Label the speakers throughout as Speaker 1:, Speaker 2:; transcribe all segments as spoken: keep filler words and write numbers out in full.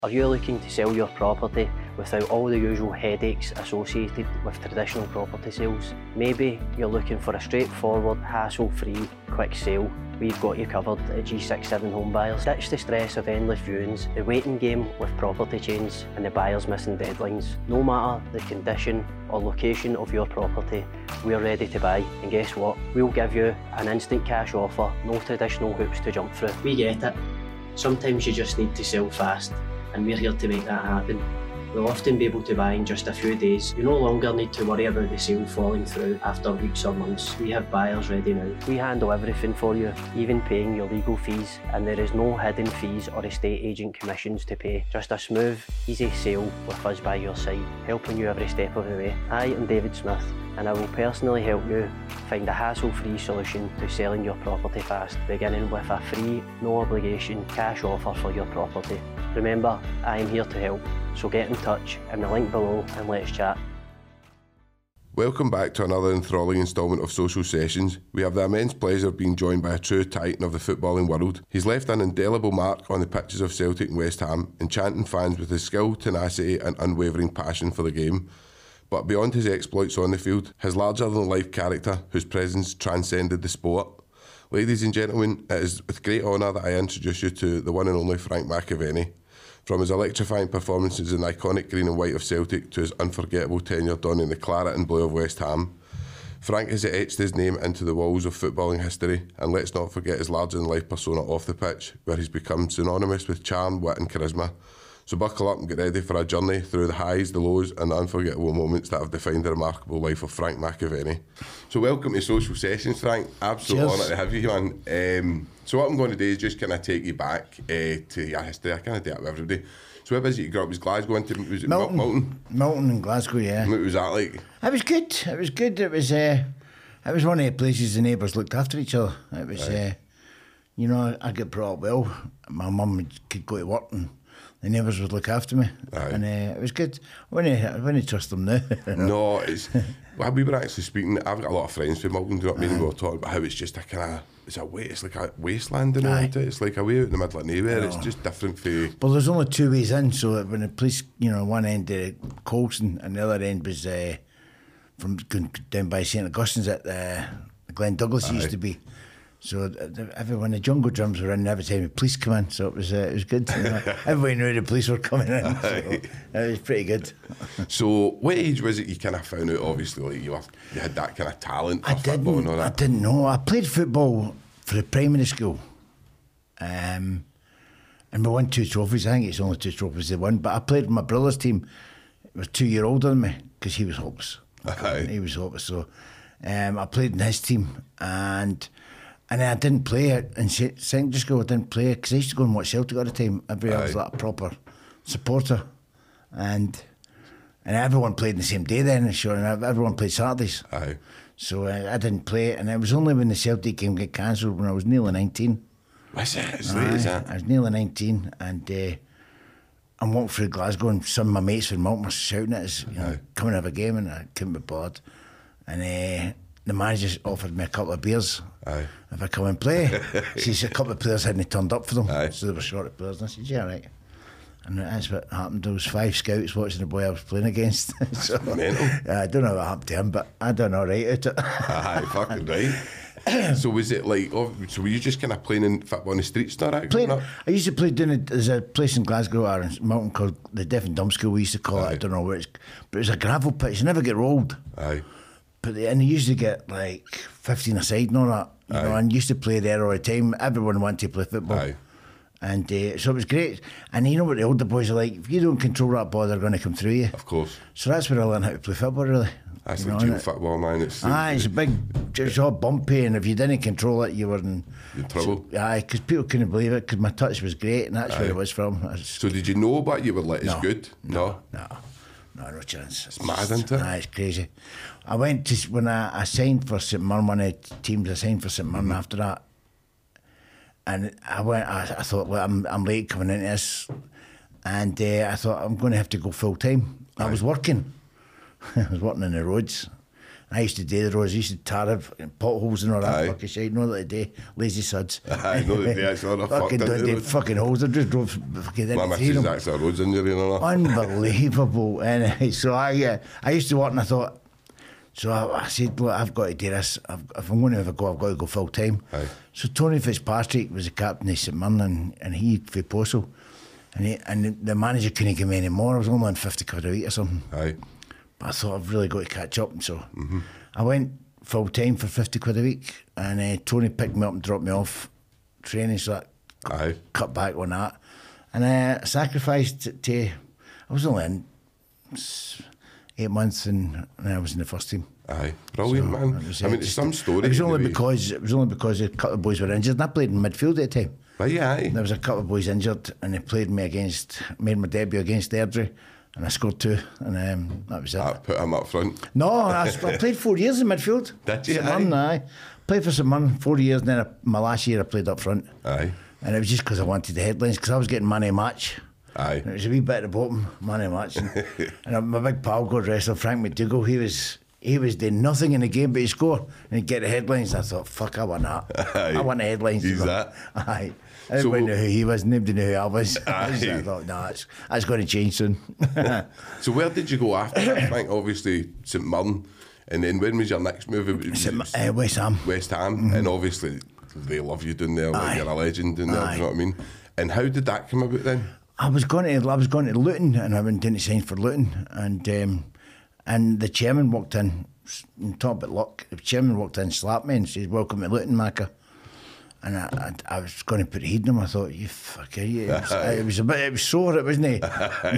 Speaker 1: Are you looking to sell your property without all the usual headaches associated with traditional property sales? Maybe you're looking for a straightforward, hassle-free, quick sale. We've got you covered at G sixty-seven Home Buyers. Ditch the stress of endless viewings, the waiting game with property chains and the buyers missing deadlines. No matter the condition or location of your property, we're ready to buy, and guess what? We'll give you an instant cash offer, no traditional hoops to jump through. We get it. Sometimes you just need to sell fast, and we're here to make that happen. We'll often be able to buy in just a few days. You no longer need to worry about the sale falling through after weeks or months. We have buyers ready now. We handle everything for you, even paying your legal fees, and there is no hidden fees or estate agent commissions to pay. Just a smooth, easy sale with us by your side, helping you every step of the way. I am David Smith, and I will personally help you find a hassle-free solution to selling your property fast, beginning with a free, no obligation cash offer for your property. Remember, I am here to help, so get in touch in the link below and let's chat.
Speaker 2: Welcome back to another enthralling instalment of Social Sessions. We have the immense pleasure of being joined by a true titan of the footballing world. He's left an indelible mark on the pitches of Celtic and West Ham, enchanting fans with his skill, tenacity and unwavering passion for the game. But beyond his exploits on the field, his larger-than-life character, whose presence transcended the sport. Ladies and gentlemen, it is with great honour that I introduce you to the one and only Frank McAvennie. From his electrifying performances in the iconic green and white of Celtic to his unforgettable tenure donning the claret and blue of West Ham, Frank has etched his name into the walls of footballing history, and let's not forget his larger-than-life persona off the pitch, where he's become synonymous with charm, wit and charisma. So buckle up and get ready for a journey through the highs, the lows and the unforgettable moments that have defined the remarkable life of Frank McAvennie. So welcome to Social Sessions, Frank. Absolute honour to have you, man. Um, so what I'm going to do is just kind of take you back uh, to your history. I kind of do that with everybody. So where was it you grew up? Was Glasgow into, was it
Speaker 3: Milton?
Speaker 2: Milton?
Speaker 3: Milton and Glasgow, yeah.
Speaker 2: What was that like?
Speaker 3: It was good. It was good. It was uh, it was one of the places the neighbours looked after each other. It was, right. uh, you know, I got brought up well. My mum could go to work and the neighbours would look after me, Aye. and uh, it was good. I wouldn't, I wouldn't trust them now.
Speaker 2: No, it's. Well, we were actually speaking. I've got a lot of friends from Milton. Do you know what I mean? We were talking about how it's just a kind of. It's a way. It's like a wasteland in it. It's like a way out in the middle of nowhere. No. It's just different for.
Speaker 3: Well, there's only two ways in. So when the police, you know, one end of Colston and the other end was uh, from going down by Saint Augustine's at uh, Glen Douglas Aye. used to be. So everyone, the jungle drums were in every time the police come in, so it was uh, it was good. You know? Everybody knew the police were coming in, so it was pretty good.
Speaker 2: So, what age was it you kind of found out? Obviously, like you, were, you had that kind of talent for
Speaker 3: I
Speaker 2: football and all that.
Speaker 3: I didn't know. I played football for the primary school, um, and we won two trophies. I think it's only two trophies they won. But I played with my brother's team. He was two year older than me because he was hopeless.
Speaker 2: Aye.
Speaker 3: He was hopeless. So um, I played in his team and. And then I didn't play it in secondary school. I didn't play it because I used to go and watch Celtic all the time. Every I was like a proper supporter, and and everyone played the same day then. Sure, and everyone played Saturdays.
Speaker 2: Aye.
Speaker 3: So uh, I didn't play it, and it was only when the Celtic game got cancelled when I was nearly nineteen.
Speaker 2: Was it? As late as that?
Speaker 3: I was nearly nineteen, and uh, I'm walking through Glasgow, and some of my mates from Milton were shouting at us, you know, coming out of a game, and I couldn't be bothered. And. Uh, The manager offered me a couple of beers
Speaker 2: Aye.
Speaker 3: if I come and play. She said a couple of players hadn't turned up for them,
Speaker 2: Aye.
Speaker 3: so they were short of players. And I said, yeah, right. And that's what happened. There was five scouts watching the boy I was playing against. So,
Speaker 2: mental.
Speaker 3: I don't know what happened to him, but I done all right at it.
Speaker 2: Aye, fucking right. So was it like, oh, so were you just kind of playing in football on the streets? Not
Speaker 3: playing, I used to play down a, there's a place in Glasgow or in Milton called the Deaf and Dumb School, we used to call
Speaker 2: Aye.
Speaker 3: it. I don't know where it's, but it was a gravel pitch. You never get rolled.
Speaker 2: Aye.
Speaker 3: But they, and they used to get like fifteen a side and all that, you
Speaker 2: Aye.
Speaker 3: know, and used to play there all the time. Everyone wanted to play football.
Speaker 2: Aye.
Speaker 3: And uh, so it was great. And you know what the older boys are like? If you don't control that ball, they're going to come through you.
Speaker 2: Of course.
Speaker 3: So that's where I learned how to play football, really.
Speaker 2: That's
Speaker 3: you
Speaker 2: like
Speaker 3: know,
Speaker 2: real football, man. It's,
Speaker 3: aye, it's a big, it's all bumpy, and if you didn't control it, you were in,
Speaker 2: in trouble.
Speaker 3: So, aye, because people couldn't believe it, because my touch was great, and that's aye. where it was from. Was,
Speaker 2: so did you know what you were like?
Speaker 3: No,
Speaker 2: It's good?
Speaker 3: No. No. No, no chance.
Speaker 2: It's mad, isn't it?
Speaker 3: Aye, it's crazy. I went to, when I, I signed for St Mirren, one of the teams I signed for St Mirren mm-hmm. after that, and I went, I, I thought, well, I'm, I'm late coming into this, and uh, I thought, I'm going to have to go full time. I was working. I was working on the roads, I used to do the roads. I used to tar it, potholes and all that
Speaker 2: Aye.
Speaker 3: fucking shit. You know that they do, lazy suds.
Speaker 2: I know that they actually are
Speaker 3: fucking
Speaker 2: fucked
Speaker 3: don't
Speaker 2: into
Speaker 3: do
Speaker 2: the
Speaker 3: fucking holes. They just drove fucking
Speaker 2: My
Speaker 3: into
Speaker 2: missus
Speaker 3: them.
Speaker 2: actually a roads injury and all that.
Speaker 3: Unbelievable. Anyway, so I, uh, I used to work and I thought, so I, I said, look, I've got to do this. I've, if I'm going to ever go, I've got to go full time.
Speaker 2: Aye.
Speaker 3: So Tony Fitzpatrick was the captain of St Mirren, and, and he for Postal. And, he, and the, the manager couldn't give me any more. I was only on fifty quid a week or something.
Speaker 2: Aye.
Speaker 3: But I thought I've really got to catch up. And so
Speaker 2: mm-hmm.
Speaker 3: I went full time for fifty quid a week. And uh, Tony picked me up and dropped me off training, so I
Speaker 2: Aye.
Speaker 3: cut back on that. And I uh, sacrificed to, to, I was only in eight months and, and I was in the first team.
Speaker 2: Aye, brilliant,
Speaker 3: So
Speaker 2: man.
Speaker 3: it was,
Speaker 2: I
Speaker 3: uh,
Speaker 2: mean, it's
Speaker 3: just-
Speaker 2: some story.
Speaker 3: It was
Speaker 2: in the
Speaker 3: only
Speaker 2: way-
Speaker 3: because it was only because a couple of boys were injured, and I played in midfield at the time.
Speaker 2: Aye, aye.
Speaker 3: There was a couple of boys injured, and they played me against, made my debut against Airdrie, and I scored two, and um, that was it.
Speaker 2: I put him up front.
Speaker 3: No, I, was- I played four years in midfield.
Speaker 2: Did you?
Speaker 3: St Mirren, aye. Played for St Mirren four years, and then I, my last year I played up front.
Speaker 2: Aye.
Speaker 3: And it was just because I wanted the headlines, because I was getting man of match.
Speaker 2: Aye.
Speaker 3: And it was a wee bit at the bottom, man of match. And, and my big pal, God wrestler, Frank McDougall, he was he was doing nothing in the game but he score and he'd get the headlines. I thought, fuck, I want that.
Speaker 2: Aye.
Speaker 3: I want the headlines.
Speaker 2: He's that.
Speaker 3: Aye. Everybody knew who he was, nobody knew who I was.
Speaker 2: Aye.
Speaker 3: So I thought, no, that's, that's going to change soon.
Speaker 2: So where did you go after that, Frank? Obviously St Mirren, and then when was your next move? It was
Speaker 3: St- uh, West Ham.
Speaker 2: West Ham, mm-hmm. and obviously they love you down there. Like
Speaker 3: Aye.
Speaker 2: you're a legend down there. Do
Speaker 3: Aye.
Speaker 2: you know what I mean? And how did that come about then?
Speaker 3: I was going to I was going to Luton and I went down to sign for Luton and um, and the chairman walked in and talk about luck. The chairman walked in, slapped me and says, "Welcome to Luton, Macca." And I, I, I was going to put the heat in him. I thought, "You fucker!" It was, it was a bit, it was sore, it wasn't it?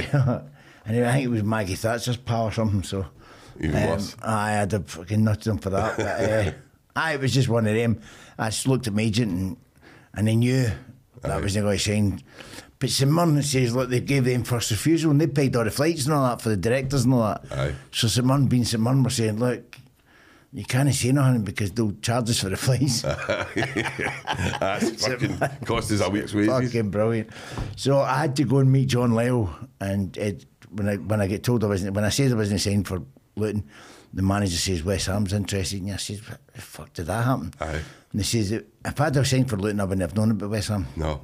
Speaker 3: And I think it was Maggie Thatcher's pal or something. So
Speaker 2: Even worse.
Speaker 3: I had to fucking nut him for that. But, uh, aye, it was just one of them. I just looked at my agent and and they knew that I wasn't going to sign. But St Mirren says, look, they gave them first refusal and they paid all the flights and all that for the directors and all that.
Speaker 2: Aye.
Speaker 3: So St Mirren, being St Mirren, were saying, look, you can't say nothing because they'll charge us for the flights.
Speaker 2: That's fucking cost us a week's wages.
Speaker 3: Fucking brilliant. So I had to go and meet John Lyle, and it, when I when I get told I wasn't, when I said I wasn't signed for Luton, the manager says West Ham's interested in you. I said, what the fuck did that happen?
Speaker 2: Aye.
Speaker 3: And they says, if I'd have signed for Luton, I wouldn't have known about West Ham.
Speaker 2: No.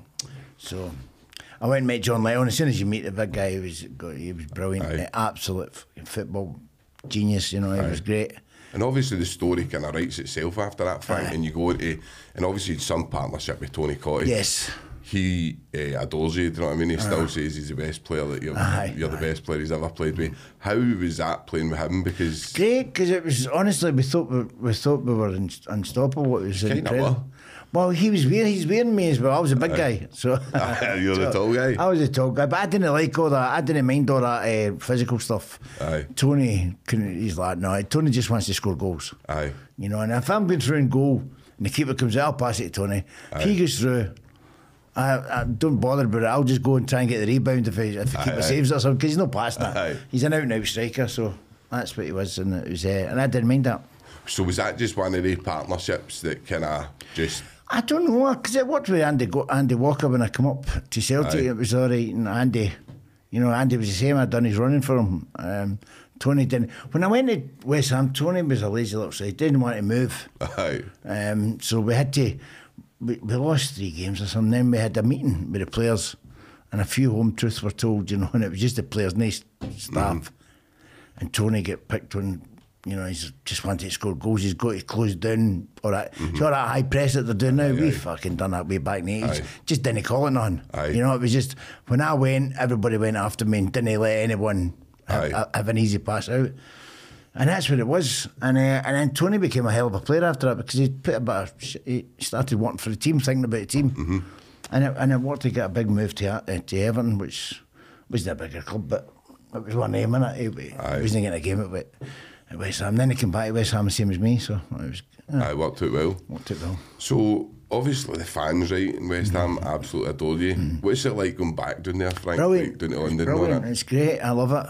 Speaker 3: So I went and met John Lyle, and as soon as you meet the big guy, he was he was brilliant,
Speaker 2: Aye.
Speaker 3: absolute fucking football genius. You know, he
Speaker 2: Aye.
Speaker 3: was great.
Speaker 2: And obviously the story kind of writes itself after that, Frank,
Speaker 3: Aye.
Speaker 2: and you go into, and obviously some partnership with Tony Cotty.
Speaker 3: Yes.
Speaker 2: He uh, adores you, do you know what I mean? He still says he's the best player that you're,
Speaker 3: Aye,
Speaker 2: you're the
Speaker 3: aye.
Speaker 2: best player he's ever played with. How was that playing with him? Because
Speaker 3: Great, because it was honestly we thought we, we thought we were un, unstoppable. It was
Speaker 2: Kinda
Speaker 3: incredible.
Speaker 2: were.
Speaker 3: Well, he was weird. He's wearing me as well. I was a big guy, so
Speaker 2: You're the tall guy.
Speaker 3: I was a tall guy, but I didn't like all that. I didn't mind all that uh, physical stuff.
Speaker 2: Aye.
Speaker 3: Tony couldn't. He's like, no. Tony just wants to score goals.
Speaker 2: Aye.
Speaker 3: You know, and if I'm going through and goal and the keeper comes out, I'll pass it to Tony. If he goes through, I, I don't bother about it. I'll just go and try and get the rebound if he, if the keeper
Speaker 2: Aye.
Speaker 3: saves it or something, because he's not passing
Speaker 2: Aye.
Speaker 3: that. He's an out and out striker, so that's what he was, and it was, uh, and I didn't mind that.
Speaker 2: So was that just one of the partnerships that kind of just...
Speaker 3: I don't know, because it worked with Andy Go- Andy Walker when I come up to Celtic.
Speaker 2: Aye.
Speaker 3: It was all right, and Andy, you know, Andy was the same. I'd done his running for him. Um, Tony didn't. When I went to West Ham, Tony was a lazy little side. He didn't want to move.
Speaker 2: Aye.
Speaker 3: Um, so we had to, we, we lost three games or something. Then we had a meeting with the players, and a few home truths were told, you know, and it was just the players, nice staff.
Speaker 2: Mm.
Speaker 3: And Tony get picked on, you know, he's just wanted to score goals. He's got to close down all that.
Speaker 2: Mm-hmm.
Speaker 3: So all that high press that they're doing now, we
Speaker 2: aye.
Speaker 3: fucking done that way back in the eighties.
Speaker 2: Aye.
Speaker 3: Just didn't call it none.
Speaker 2: Aye.
Speaker 3: You know, it was just, when I went, everybody went after me and didn't let anyone have,
Speaker 2: Aye.
Speaker 3: have an easy pass out. And that's what it was. And uh, and then Tony became a hell of a player after that, because he put a bit of, sh- he started working for the team, thinking about the team.
Speaker 2: Mm-hmm.
Speaker 3: And it, and it worked to get a big move to uh, to Everton, which wasn't a bigger club, but it was one name in it. He, he
Speaker 2: Aye.
Speaker 3: wasn't getting a game at, West- at West Ham. Then he came back to West Ham the same as me, so it was yeah,
Speaker 2: Aye, worked out well.
Speaker 3: worked out well.
Speaker 2: So obviously the fans, right, in West Ham absolutely adore you. What's it like going back down there, Frank?
Speaker 3: Brilliant.
Speaker 2: Like, down to
Speaker 3: It's
Speaker 2: London and all
Speaker 3: brilliant.
Speaker 2: that?
Speaker 3: It's great. I love it.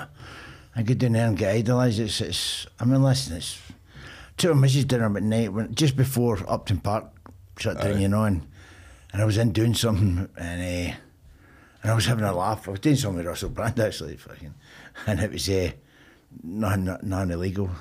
Speaker 3: I get down there and get idolised. It's, it's, I mean, listen, it's took my missus dinner at night, when, just before Upton Park shut down,
Speaker 2: Aye.
Speaker 3: you know, and, and I was in doing something, and uh, and I was having a laugh. I was doing something with Russell Brand, actually, fucking, and it was, uh, non, non illegal.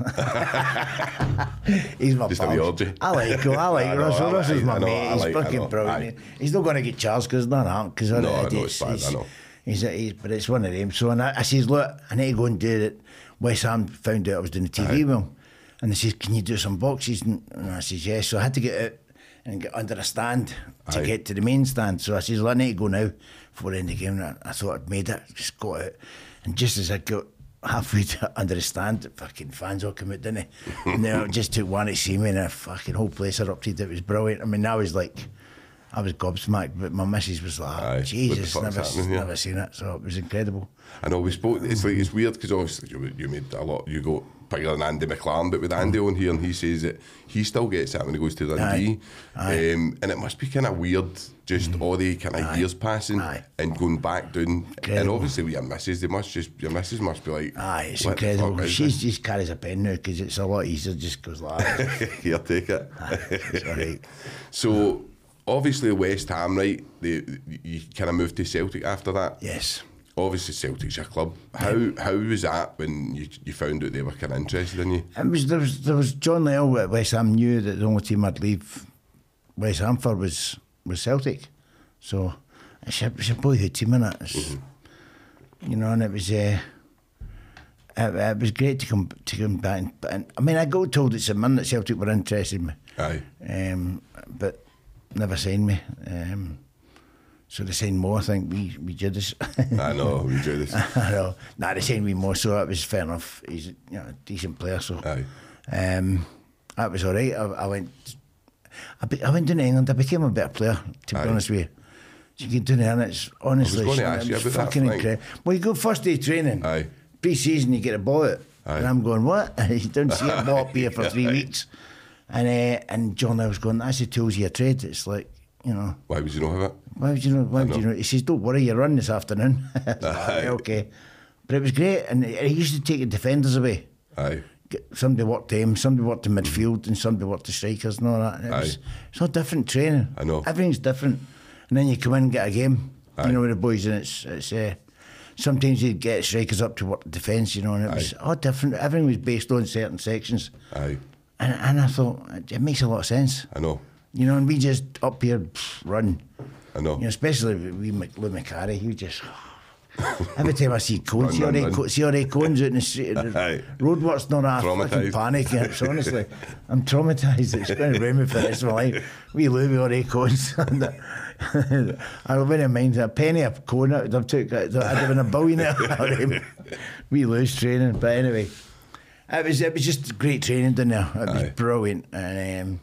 Speaker 3: He's my
Speaker 2: Just
Speaker 3: pal.
Speaker 2: a wee orgy.
Speaker 3: I like him. I like
Speaker 2: I know,
Speaker 3: Russell.
Speaker 2: I
Speaker 3: Russell's
Speaker 2: like-
Speaker 3: my
Speaker 2: I know,
Speaker 3: mate.
Speaker 2: I
Speaker 3: He's
Speaker 2: like- I
Speaker 3: fucking
Speaker 2: know,
Speaker 3: brilliant.
Speaker 2: aye.
Speaker 3: He's not going to get charged because none aren't. Because
Speaker 2: No, I know it's bad,
Speaker 3: he's,
Speaker 2: I know.
Speaker 3: He's, he's, but it's one of them. So and I, I says, look, I need to go and do it. West Ham found out I was doing the T V
Speaker 2: Aye.
Speaker 3: well, and they says, can you do some boxes? And, and I says, yes. So I had to get out and get under a stand to
Speaker 2: Aye.
Speaker 3: get to the main stand. So I says, well, I need to go now before the end of the game. And I, I thought I'd made it, just got out. And just as I got halfway to, under the stand, the fucking fans all come out, didn't they? And they just took one to see me, and the fucking whole place erupted. It was brilliant. I mean, I was like, I was gobsmacked, but my missus was like,
Speaker 2: Aye.
Speaker 3: Jesus,
Speaker 2: What the fuck's
Speaker 3: never,
Speaker 2: happening here?
Speaker 3: never seen it. So it was incredible.
Speaker 2: I know we spoke. It's like it's weird because obviously you, you made a lot. You go bigger than Andy McLaren, but with Andy on here, and he says that he still gets that when he goes to Dundee,
Speaker 3: Aye.
Speaker 2: Um, and it must be kind of weird, just
Speaker 3: Mm.
Speaker 2: all the kind of years passing
Speaker 3: Aye.
Speaker 2: and going back down. And
Speaker 3: Incredible.
Speaker 2: obviously with your missus, they must just your missus must be like,
Speaker 3: Aye, it's
Speaker 2: "What the
Speaker 3: incredible.
Speaker 2: fuck is
Speaker 3: She
Speaker 2: this?"
Speaker 3: just carries a pen now because it's a lot easier. Just goes like that.
Speaker 2: Here, take it.
Speaker 3: It's all right.
Speaker 2: So obviously West Ham, right? They, you kind of moved to Celtic after that.
Speaker 3: Yes.
Speaker 2: Obviously Celtic's your club. How how was that when you you found out they were kind of interested in you?
Speaker 3: It was there was there was John Lyall at West Ham knew that the only team I'd leave West Ham for was was Celtic, so it's a, it's a boyhood team, innit? It's,
Speaker 2: Mm-hmm.
Speaker 3: You know, and it was uh, it, it was great to come to come back. And, and I mean, I got told it's a man that Celtic were interested in me,
Speaker 2: Aye.
Speaker 3: um, but never signed me. Um, so they signed more. I think we we did this.
Speaker 2: I know, we do this.
Speaker 3: I know. Nah, they signed me more, so that was fair enough. He's you know, a decent player, so
Speaker 2: Aye.
Speaker 3: um, that was all right. I, I went, I, be, I went down to England. I became a better player, to be
Speaker 2: Aye.
Speaker 3: honest with you. So you get down there, and it's honestly,
Speaker 2: going to
Speaker 3: it
Speaker 2: ask you
Speaker 3: was
Speaker 2: about that,
Speaker 3: fucking
Speaker 2: Frank.
Speaker 3: incredible. Well, you go first day training,
Speaker 2: Aye.
Speaker 3: pre-season, you get a ball out,
Speaker 2: Aye.
Speaker 3: and I'm going, what? You don't see a ball up here for three
Speaker 2: Aye.
Speaker 3: weeks, and uh, and John, I was going, that's the tools of your trade. It's like, you know.
Speaker 2: Why would you know have it?
Speaker 3: Why would you know? Why would you
Speaker 2: know.
Speaker 3: know? He says, "Don't worry, you run this afternoon." I was like,
Speaker 2: Aye.
Speaker 3: okay, but it was great, and he used to take the defenders away.
Speaker 2: Aye.
Speaker 3: Get- Somebody worked them, somebody worked the midfield, and somebody worked the strikers and all that. And it was,
Speaker 2: Aye.
Speaker 3: it's all different training.
Speaker 2: I know.
Speaker 3: Everything's different, and then you come in and get a game.
Speaker 2: Aye.
Speaker 3: You know, with the boys, and it's it's. Uh, sometimes you get strikers up to work the defence. You know, and it was
Speaker 2: Aye.
Speaker 3: all different. Everything was based on certain sections,
Speaker 2: Aye.
Speaker 3: and and I thought it, it makes a lot of sense.
Speaker 2: I know.
Speaker 3: You know, and we just up here pff, run.
Speaker 2: I know.
Speaker 3: You know, especially with we Mc- Lou McCarry, he just every time I see cones, see all
Speaker 2: Run,
Speaker 3: the
Speaker 2: run,
Speaker 3: co-
Speaker 2: run.
Speaker 3: see all the cones out in the street, the
Speaker 2: Aye.
Speaker 3: roadworks, not that fucking
Speaker 2: Traumatised.
Speaker 3: panic. It's honestly, I'm traumatised. It's going to ruin me for the rest of my life. We Lou with all the cones. I wouldn't mind a penny a cone. I'd have took. I'd have been a billionaire. We lose training, but anyway, it was it was just great training down there. It was
Speaker 2: Aye.
Speaker 3: brilliant, and. Um,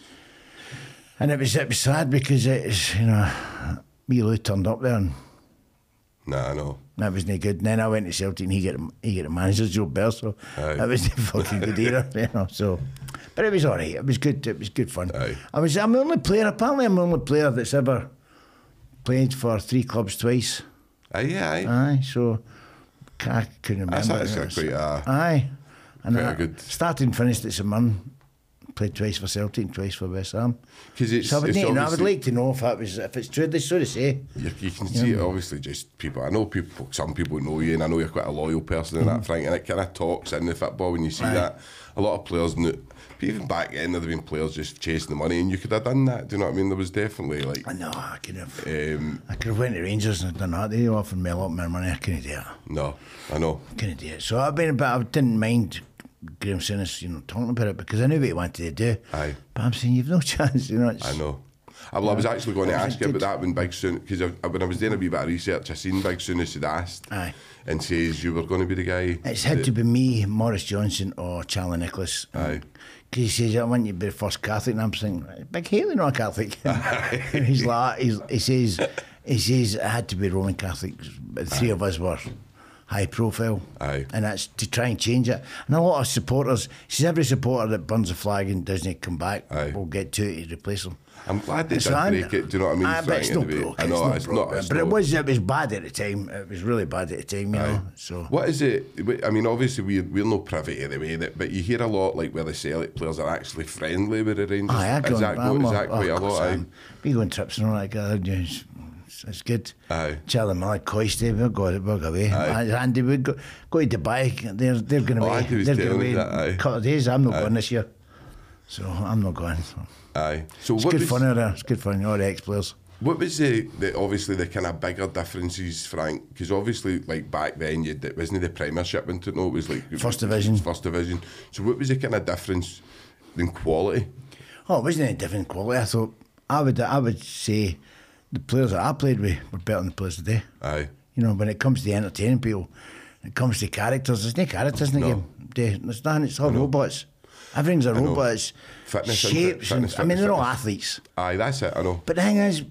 Speaker 3: And it was it was sad because it's you know, me Lou turned up there and
Speaker 2: Nah, I know.
Speaker 3: that was no good. And then I went to Celtic and he got a, he got a manager's job there, so
Speaker 2: Aye.
Speaker 3: that was the fucking good era, you know. So, but it was all right. It was good. It was good fun.
Speaker 2: Aye.
Speaker 3: I was I'm the only player. Apparently, I'm the only player that's ever played for three clubs twice.
Speaker 2: Aye, aye.
Speaker 3: Aye, so I couldn't remember.
Speaker 2: That's
Speaker 3: it.
Speaker 2: actually quite a-
Speaker 3: aye, and
Speaker 2: quite a
Speaker 3: I
Speaker 2: good-
Speaker 3: started and finished at St Mirren. Played twice for Celtic and twice for West Ham.
Speaker 2: 'Cause it's-
Speaker 3: so I would,
Speaker 2: it's
Speaker 3: need to know, I would
Speaker 2: obviously-
Speaker 3: like to know if that was if it's true. They sort of say.
Speaker 2: You, you can see it obviously just people. I know people. Some people know you, and I know you're quite a loyal person in that, Frank. And it kind of talks in the football when you see
Speaker 3: Aye.
Speaker 2: that. A lot of players, knew, even back then, there'd been players just chasing the money, and you could have done that. Do you know what I mean? There was definitely like.
Speaker 3: I know I could have.
Speaker 2: Um,
Speaker 3: I could have went to Rangers and done that. They offered me a lot more money. I couldn't do it.
Speaker 2: no, I know.
Speaker 3: Couldn't do it. So I've been, but I didn't mind Graham Souness, you know, talking about it because I knew what he wanted to do.
Speaker 2: Aye.
Speaker 3: But I'm saying you've no chance. You know. It's,
Speaker 2: I know. I, well, I was actually going to
Speaker 3: It was
Speaker 2: ask you about
Speaker 3: good.
Speaker 2: that when Big Soon, because when I was doing a wee bit of research, I seen Big Souness had asked
Speaker 3: Aye.
Speaker 2: and says you were going to be the guy.
Speaker 3: It's had
Speaker 2: that-
Speaker 3: to be me, Maurice Johnson, or Charlie Nicholas.
Speaker 2: Aye.
Speaker 3: Because he says, I want you to be the first Catholic. And I'm saying, Big Haley, not a Catholic. And he's like, he's, he says, he says it had to be Roman Catholics. But the three of us were high profile.
Speaker 2: Aye.
Speaker 3: And that's to try and change it. And a lot of supporters, he says, every supporter that burns a flag and doesn't come back
Speaker 2: Aye.
Speaker 3: will get two to replace them.
Speaker 2: I'm glad they
Speaker 3: So
Speaker 2: did
Speaker 3: I'm-
Speaker 2: break it. Do you know what I mean?
Speaker 3: Aye, but it's
Speaker 2: Frank,
Speaker 3: not
Speaker 2: anyway?
Speaker 3: broke.
Speaker 2: I know
Speaker 3: it's
Speaker 2: it's
Speaker 3: not
Speaker 2: not.
Speaker 3: broke.
Speaker 2: It's
Speaker 3: but
Speaker 2: not.
Speaker 3: it was, it was bad at the time. It was really bad at the time, you
Speaker 2: Aye.
Speaker 3: know. So
Speaker 2: What is it? I mean, obviously we're we're no privy to the way that, but you hear a lot like where the Celtic players are actually friendly with the Rangers.
Speaker 3: Aye, I
Speaker 2: is that,
Speaker 3: I'm
Speaker 2: go, is
Speaker 3: a-
Speaker 2: that quite
Speaker 3: of
Speaker 2: a
Speaker 3: course
Speaker 2: lot?
Speaker 3: I
Speaker 2: Aye?
Speaker 3: am. We go on trips and all that. God, just it's, it's good.
Speaker 2: Aye.
Speaker 3: Charlie Miller, Coisty, we'll go, we'll go away.
Speaker 2: Aye.
Speaker 3: Andy, we go, go to Dubai. They're they're going
Speaker 2: Oh,
Speaker 3: away.
Speaker 2: Andy was
Speaker 3: They're going
Speaker 2: telling
Speaker 3: away
Speaker 2: me that, aye.
Speaker 3: in a couple of days. I'm not
Speaker 2: Aye.
Speaker 3: going this year, so I'm not going. So.
Speaker 2: Aye. So
Speaker 3: It's
Speaker 2: what
Speaker 3: good
Speaker 2: was,
Speaker 3: fun out there. It's good fun. All the ex-players.
Speaker 2: What was the, the obviously the kind of bigger differences, Frank? Because obviously, like back then, you it wasn't the Premiership, and no, it was like
Speaker 3: First Division.
Speaker 2: First Division. So what was the kind of difference in quality?
Speaker 3: Oh, it wasn't any different quality. I thought I would I would say the players that I played with were better than the players today.
Speaker 2: Aye.
Speaker 3: You know, when it comes to the entertaining people, when it comes to characters, there's no characters in the
Speaker 2: No.
Speaker 3: game. They, there's nothing. It's all robots. Everything's a
Speaker 2: know.
Speaker 3: robot. It's
Speaker 2: Fitness, isn't it?
Speaker 3: shapes.
Speaker 2: Fitness,
Speaker 3: and, I mean,
Speaker 2: fitness,
Speaker 3: they're all
Speaker 2: fitness.
Speaker 3: athletes.
Speaker 2: Aye, that's it. I know.
Speaker 3: But the thing is,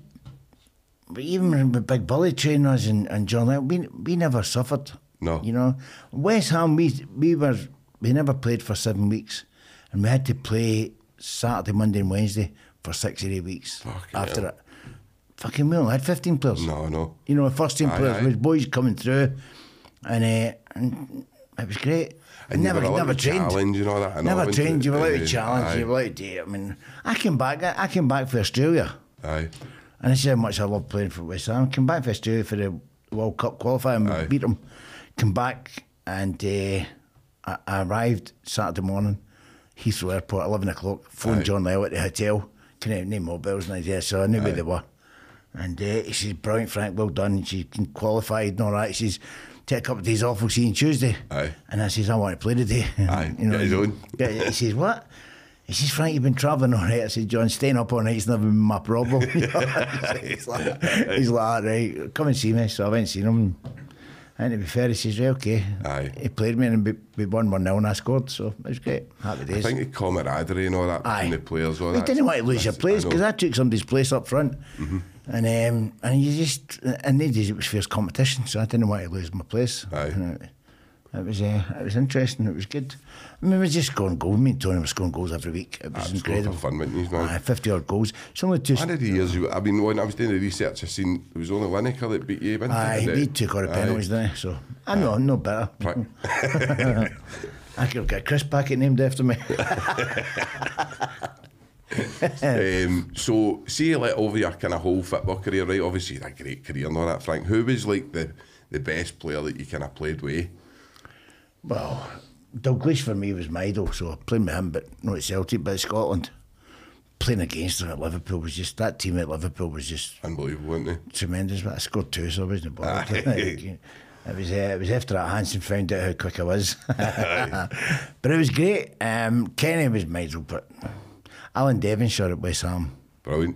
Speaker 3: even with Big Bully training us and, and John Lennon, we we never suffered.
Speaker 2: No.
Speaker 3: You know, West Ham, we we were we never played for seven weeks, and we had to play Saturday, Monday, and Wednesday for six or eight weeks.
Speaker 2: Fucking
Speaker 3: after
Speaker 2: hell.
Speaker 3: it. Fucking, we only had fifteen players.
Speaker 2: No, no.
Speaker 3: You know, first team
Speaker 2: Aye,
Speaker 3: players,
Speaker 2: aye.
Speaker 3: with boys coming through, and uh, and it was great.
Speaker 2: And
Speaker 3: never,
Speaker 2: you were allowed
Speaker 3: never
Speaker 2: to
Speaker 3: trained.
Speaker 2: challenge and all that. I know,
Speaker 3: Never
Speaker 2: weren't
Speaker 3: trained. You were allowed
Speaker 2: Uh,
Speaker 3: to challenge.
Speaker 2: aye.
Speaker 3: You were allowed to do it. I mean, I came back. I came back for Australia.
Speaker 2: Aye.
Speaker 3: And this is how much I love playing for West Ham. Came back for Australia for the World Cup qualifying, we
Speaker 2: Aye.
Speaker 3: beat them. Come back and uh, I, I arrived Saturday morning, Heathrow Airport, eleven o'clock. Phoned
Speaker 2: Aye.
Speaker 3: John Lyle at the hotel. Couldn't have no mobiles and idea, so I knew where
Speaker 2: Aye.
Speaker 3: they were. And uh, he says, "Brilliant, Frank, well done." She qualified and all that. He says, "Take a couple of days off. We'll see you on Tuesday."
Speaker 2: Aye.
Speaker 3: And I says, "I want to play today."
Speaker 2: Aye, get his own.
Speaker 3: Yeah, he says, "What?" He says, "Frank, you've been travelling all night." I said, "John, staying up all night's never been my problem." he's, like, he's like, "Right, come and see me." So I went and seen him. And to be fair, he says, "Right, okay."
Speaker 2: Aye.
Speaker 3: He played me and we, we won one nil and I scored, so it was great. Happy
Speaker 2: I
Speaker 3: days.
Speaker 2: think the camaraderie and all that
Speaker 3: Aye.
Speaker 2: between the players, all
Speaker 3: You
Speaker 2: that.
Speaker 3: didn't want to lose your place because I, took somebody's place up front,
Speaker 2: Mm-hmm.
Speaker 3: and um, and you just and these days it was fierce competition, so I didn't want to lose my place.
Speaker 2: Aye.
Speaker 3: And it, it was uh, it was interesting. It was good. I mean, we were just scoring goals. Me and Tony were scoring goals every week. It was
Speaker 2: Ah, it was
Speaker 3: incredible.
Speaker 2: for fun, weren't you, man?
Speaker 3: Aye, fifty odd goals. It's only two.
Speaker 2: One of the years, you, I mean, when I was doing the research, I seen it was only Lineker that beat you, wasn't
Speaker 3: Aye,
Speaker 2: it?
Speaker 3: we took all the
Speaker 2: Aye.
Speaker 3: penalties, didn't he? So I'm no, no better.
Speaker 2: Right.
Speaker 3: I could get a crisp packet named after me.
Speaker 2: um, so, see, like over your kind of whole football career, right? Obviously, you had a great career and all that, Frank. Who was like the, the best player that you kind of played with?
Speaker 3: Well, Douglas for me was my idol, so I played with him, but not at Celtic, but at Scotland. Playing against him at Liverpool was just, that team at Liverpool was just
Speaker 2: Unbelievable, wasn't he?
Speaker 3: tremendous. But I scored two, so I wasn't bothered.
Speaker 2: Aye.
Speaker 3: It was, uh, it was after that Hansen found out how quick I was. But it was great. Um, Kenny was my idol, but Alan Devonshire at West Ham.
Speaker 2: Brilliant.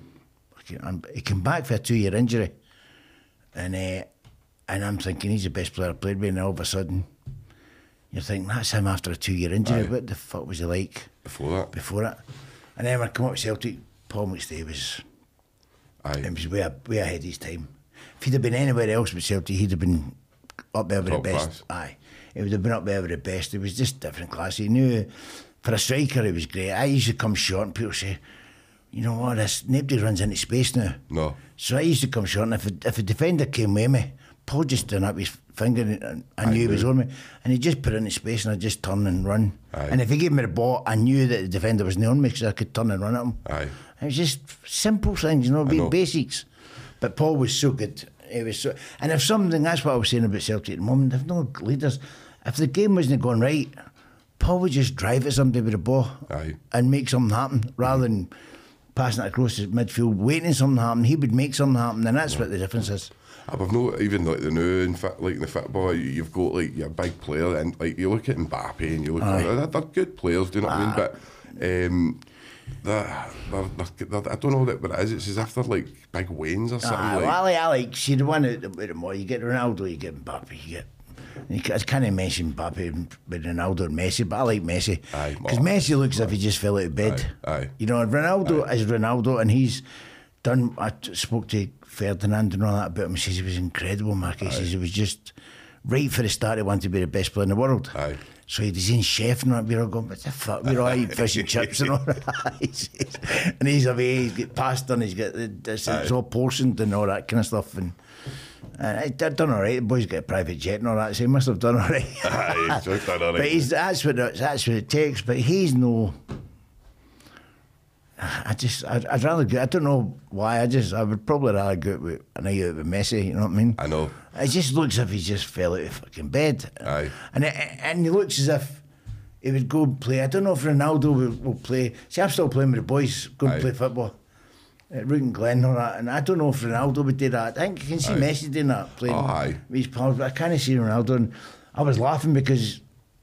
Speaker 3: He came back for a two-year injury, and uh, and I'm thinking he's the best player I played with, and all of a sudden you're thinking that's him after a two-year injury.
Speaker 2: Aye.
Speaker 3: What the fuck was he like
Speaker 2: Before that?
Speaker 3: before it? And then when I come up with Celtic, Paul McStay was
Speaker 2: Aye.
Speaker 3: it was way, way ahead of his time. If he'd have been anywhere else but Celtic, he'd have been up there with
Speaker 2: Top
Speaker 3: the best.
Speaker 2: class.
Speaker 3: Aye, he would have been up there with the best. It was just different class. He knew for a striker, he was great. I used to come short, and people say, "You know what? This nobody runs into space now."
Speaker 2: No.
Speaker 3: So I used to come short, and if a, if a defender came with me, Paul just turned up his finger, and I knew
Speaker 2: Aye,
Speaker 3: he was
Speaker 2: knew.
Speaker 3: on me, and he just put it into space, and I just turn and run.
Speaker 2: Aye.
Speaker 3: And if he gave me the ball, I knew that the defender was on me, because I could turn and run at him.
Speaker 2: Aye.
Speaker 3: It was just simple things, you know,
Speaker 2: know.
Speaker 3: basics. But Paul was so good. He was so, and if something, that's what I was saying about Celtic at the moment. They've no leaders. If the game wasn't going right, Paul would just drive at somebody with a ball
Speaker 2: Aye.
Speaker 3: and make something happen, rather than passing it across the midfield, waiting something to happen. He would make something happen, and that's what the difference is.
Speaker 2: I've no even like the new in fit, like in the football, you- you've got like your big player, and like you look at Mbappe and you look at they're, they're good players, do you know what I mean? But um, they're, they're, they're, they're, I don't know what it is. It's as if they're like big Waynes or something.
Speaker 3: Aye,
Speaker 2: like,
Speaker 3: well, I like, I like, see, the one with the more, you get Ronaldo, you get Mbappe, you get. You ca- I can't mention Mbappe with Ronaldo and Messi, but I like Messi.
Speaker 2: Aye,
Speaker 3: Because
Speaker 2: well,
Speaker 3: Messi looks as if he just fell out of bed.
Speaker 2: Aye, aye.
Speaker 3: You know, and Ronaldo is Ronaldo, and he's done. I t- spoke to Ferdinand and all that about him. He says he was incredible, Mark. He says he was just right for the start. He wanted to be the best player in the world.
Speaker 2: Aye.
Speaker 3: So he was in chef and all that. We're all going, what the fuck? We're all eating fish and chips and all that. He says- and he's away, he's got pasta and he's got it's, it's all portioned and all that kind of stuff. And, and they've done all right. The boy's got a private jet and all that, so he must have done all right.
Speaker 2: Aye, he's just done all right.
Speaker 3: But he's, that's, what it, that's what it takes. But he's no. I just, I'd, I'd rather go. I don't know why. I just, I would probably rather go out with a night out with Messi. You know what I mean?
Speaker 2: I know.
Speaker 3: It just looks as if he just fell out of fucking bed.
Speaker 2: Aye.
Speaker 3: And it, and he looks as if he would go and play. I don't know if Ronaldo will, will play. See, I'm still playing with the boys, go and
Speaker 2: Aye.
Speaker 3: play football at Root Glen or that. And I don't know if Ronaldo would do that. I think you can see
Speaker 2: Aye.
Speaker 3: Messi doing that, playing
Speaker 2: Oh, aye.
Speaker 3: with his pals. But I can't see Ronaldo. And I was laughing because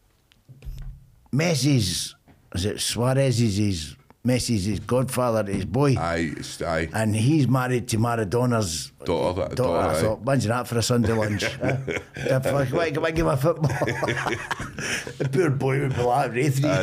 Speaker 3: Messi's, is it Suarez is his, Messi's his godfather to his boy.
Speaker 2: Aye, it's, aye.
Speaker 3: And he's married to Maradona's
Speaker 2: Daughter,
Speaker 3: daughter.
Speaker 2: daughter,
Speaker 3: I
Speaker 2: aye.
Speaker 3: thought, imagine that for a Sunday lunch. uh, why, why, why give a football? The poor boy would be like Wraithry.
Speaker 2: I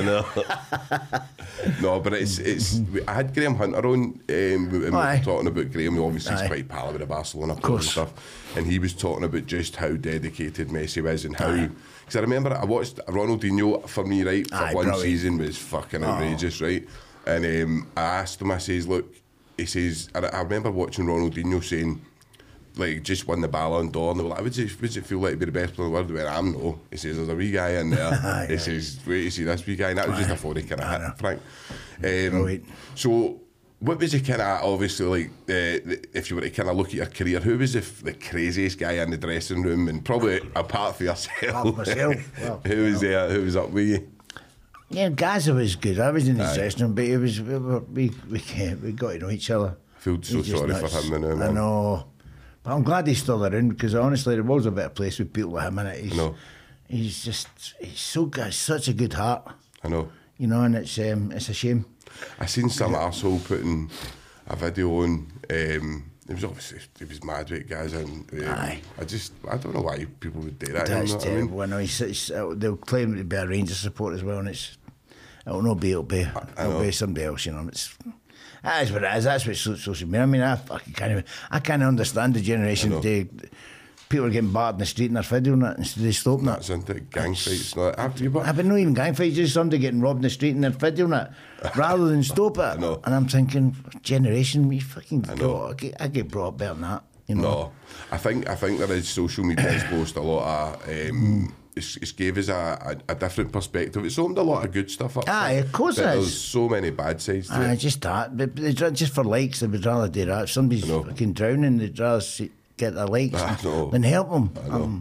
Speaker 2: know. No, but it's it's. I had Graham Hunter on, um, and we were
Speaker 3: Aye.
Speaker 2: talking about Graham. He obviously is
Speaker 3: Aye.
Speaker 2: quite pal with the Barcelona players and stuff, and he was talking about just how dedicated Messi was and how. Because I remember I watched Ronaldinho for me, right, for
Speaker 3: Aye,
Speaker 2: one
Speaker 3: brilliant.
Speaker 2: season was fucking outrageous, right, and um, I asked him, I says, look, he says, I, I remember watching Ronaldinho saying, like, just won the Ballon d'Or, and they were like, would it, would it feel like to be the best player in the world? Where I'm no. He says, there's a wee guy in there.
Speaker 3: Aye,
Speaker 2: He
Speaker 3: aye.
Speaker 2: says, wait to see this wee guy, and that was just a phony kind
Speaker 3: I know.
Speaker 2: of hit, Frank. Um,
Speaker 3: Right.
Speaker 2: so, what was the kind of, obviously, like, uh, if you were to kind of look at your career, who was the, f- the craziest guy in the dressing room, and probably apart from yourself,
Speaker 3: Apart from myself, well,
Speaker 2: who was there, who was up with you?
Speaker 3: Yeah, Gaza was good. I was in the
Speaker 2: Aye.
Speaker 3: dressing room, but it was we were, we we we got to know each other.
Speaker 2: I feel so
Speaker 3: He's just
Speaker 2: sorry for
Speaker 3: nuts.
Speaker 2: him now,
Speaker 3: I
Speaker 2: man.
Speaker 3: know, but I'm glad he's still around because honestly, there was a better place with people like him in it. He's,
Speaker 2: I know.
Speaker 3: He's just he's so good, such a good heart,
Speaker 2: I know.
Speaker 3: you know, and it's um, it's a shame.
Speaker 2: I seen some arsehole putting a video on. Um, it was obviously it was mad with guys, and um,
Speaker 3: Aye.
Speaker 2: I just I don't know why people would do that.
Speaker 3: That's
Speaker 2: you know what I mean?
Speaker 3: terrible. I know he's, it's, uh, they'll claim to be a Rangers support as well, and it's it'll not be. It'll be
Speaker 2: I
Speaker 3: it'll
Speaker 2: know.
Speaker 3: be somebody else. You know, it's that is what it is. That's what so- social media. I mean, I fucking can't even. I can't understand the generation
Speaker 2: I know.
Speaker 3: today. People are getting barred in the street and they're videoing it instead of stopping it.
Speaker 2: That's into it. Gang fights. Like, after you, but
Speaker 3: I've been not even gang fights, just somebody getting robbed in the street and they're videoing it rather than stop it.
Speaker 2: I know.
Speaker 3: And I'm thinking, generation, we fucking
Speaker 2: I know.
Speaker 3: brought, I, get, I get brought up better than that. You know?
Speaker 2: no, I think I think there is social media exposed a lot of. Um, it's, it's gave us a, a, a different perspective. It's opened a lot of good stuff up.
Speaker 3: Aye, of course
Speaker 2: but
Speaker 3: it is.
Speaker 2: There's so many bad sides to
Speaker 3: Aye,
Speaker 2: it.
Speaker 3: just that. But they, just for likes, they would rather do that. If somebody's
Speaker 2: I know.
Speaker 3: fucking drowning, they'd rather see, get their likes
Speaker 2: I know.
Speaker 3: than help them.
Speaker 2: I know.
Speaker 3: Um,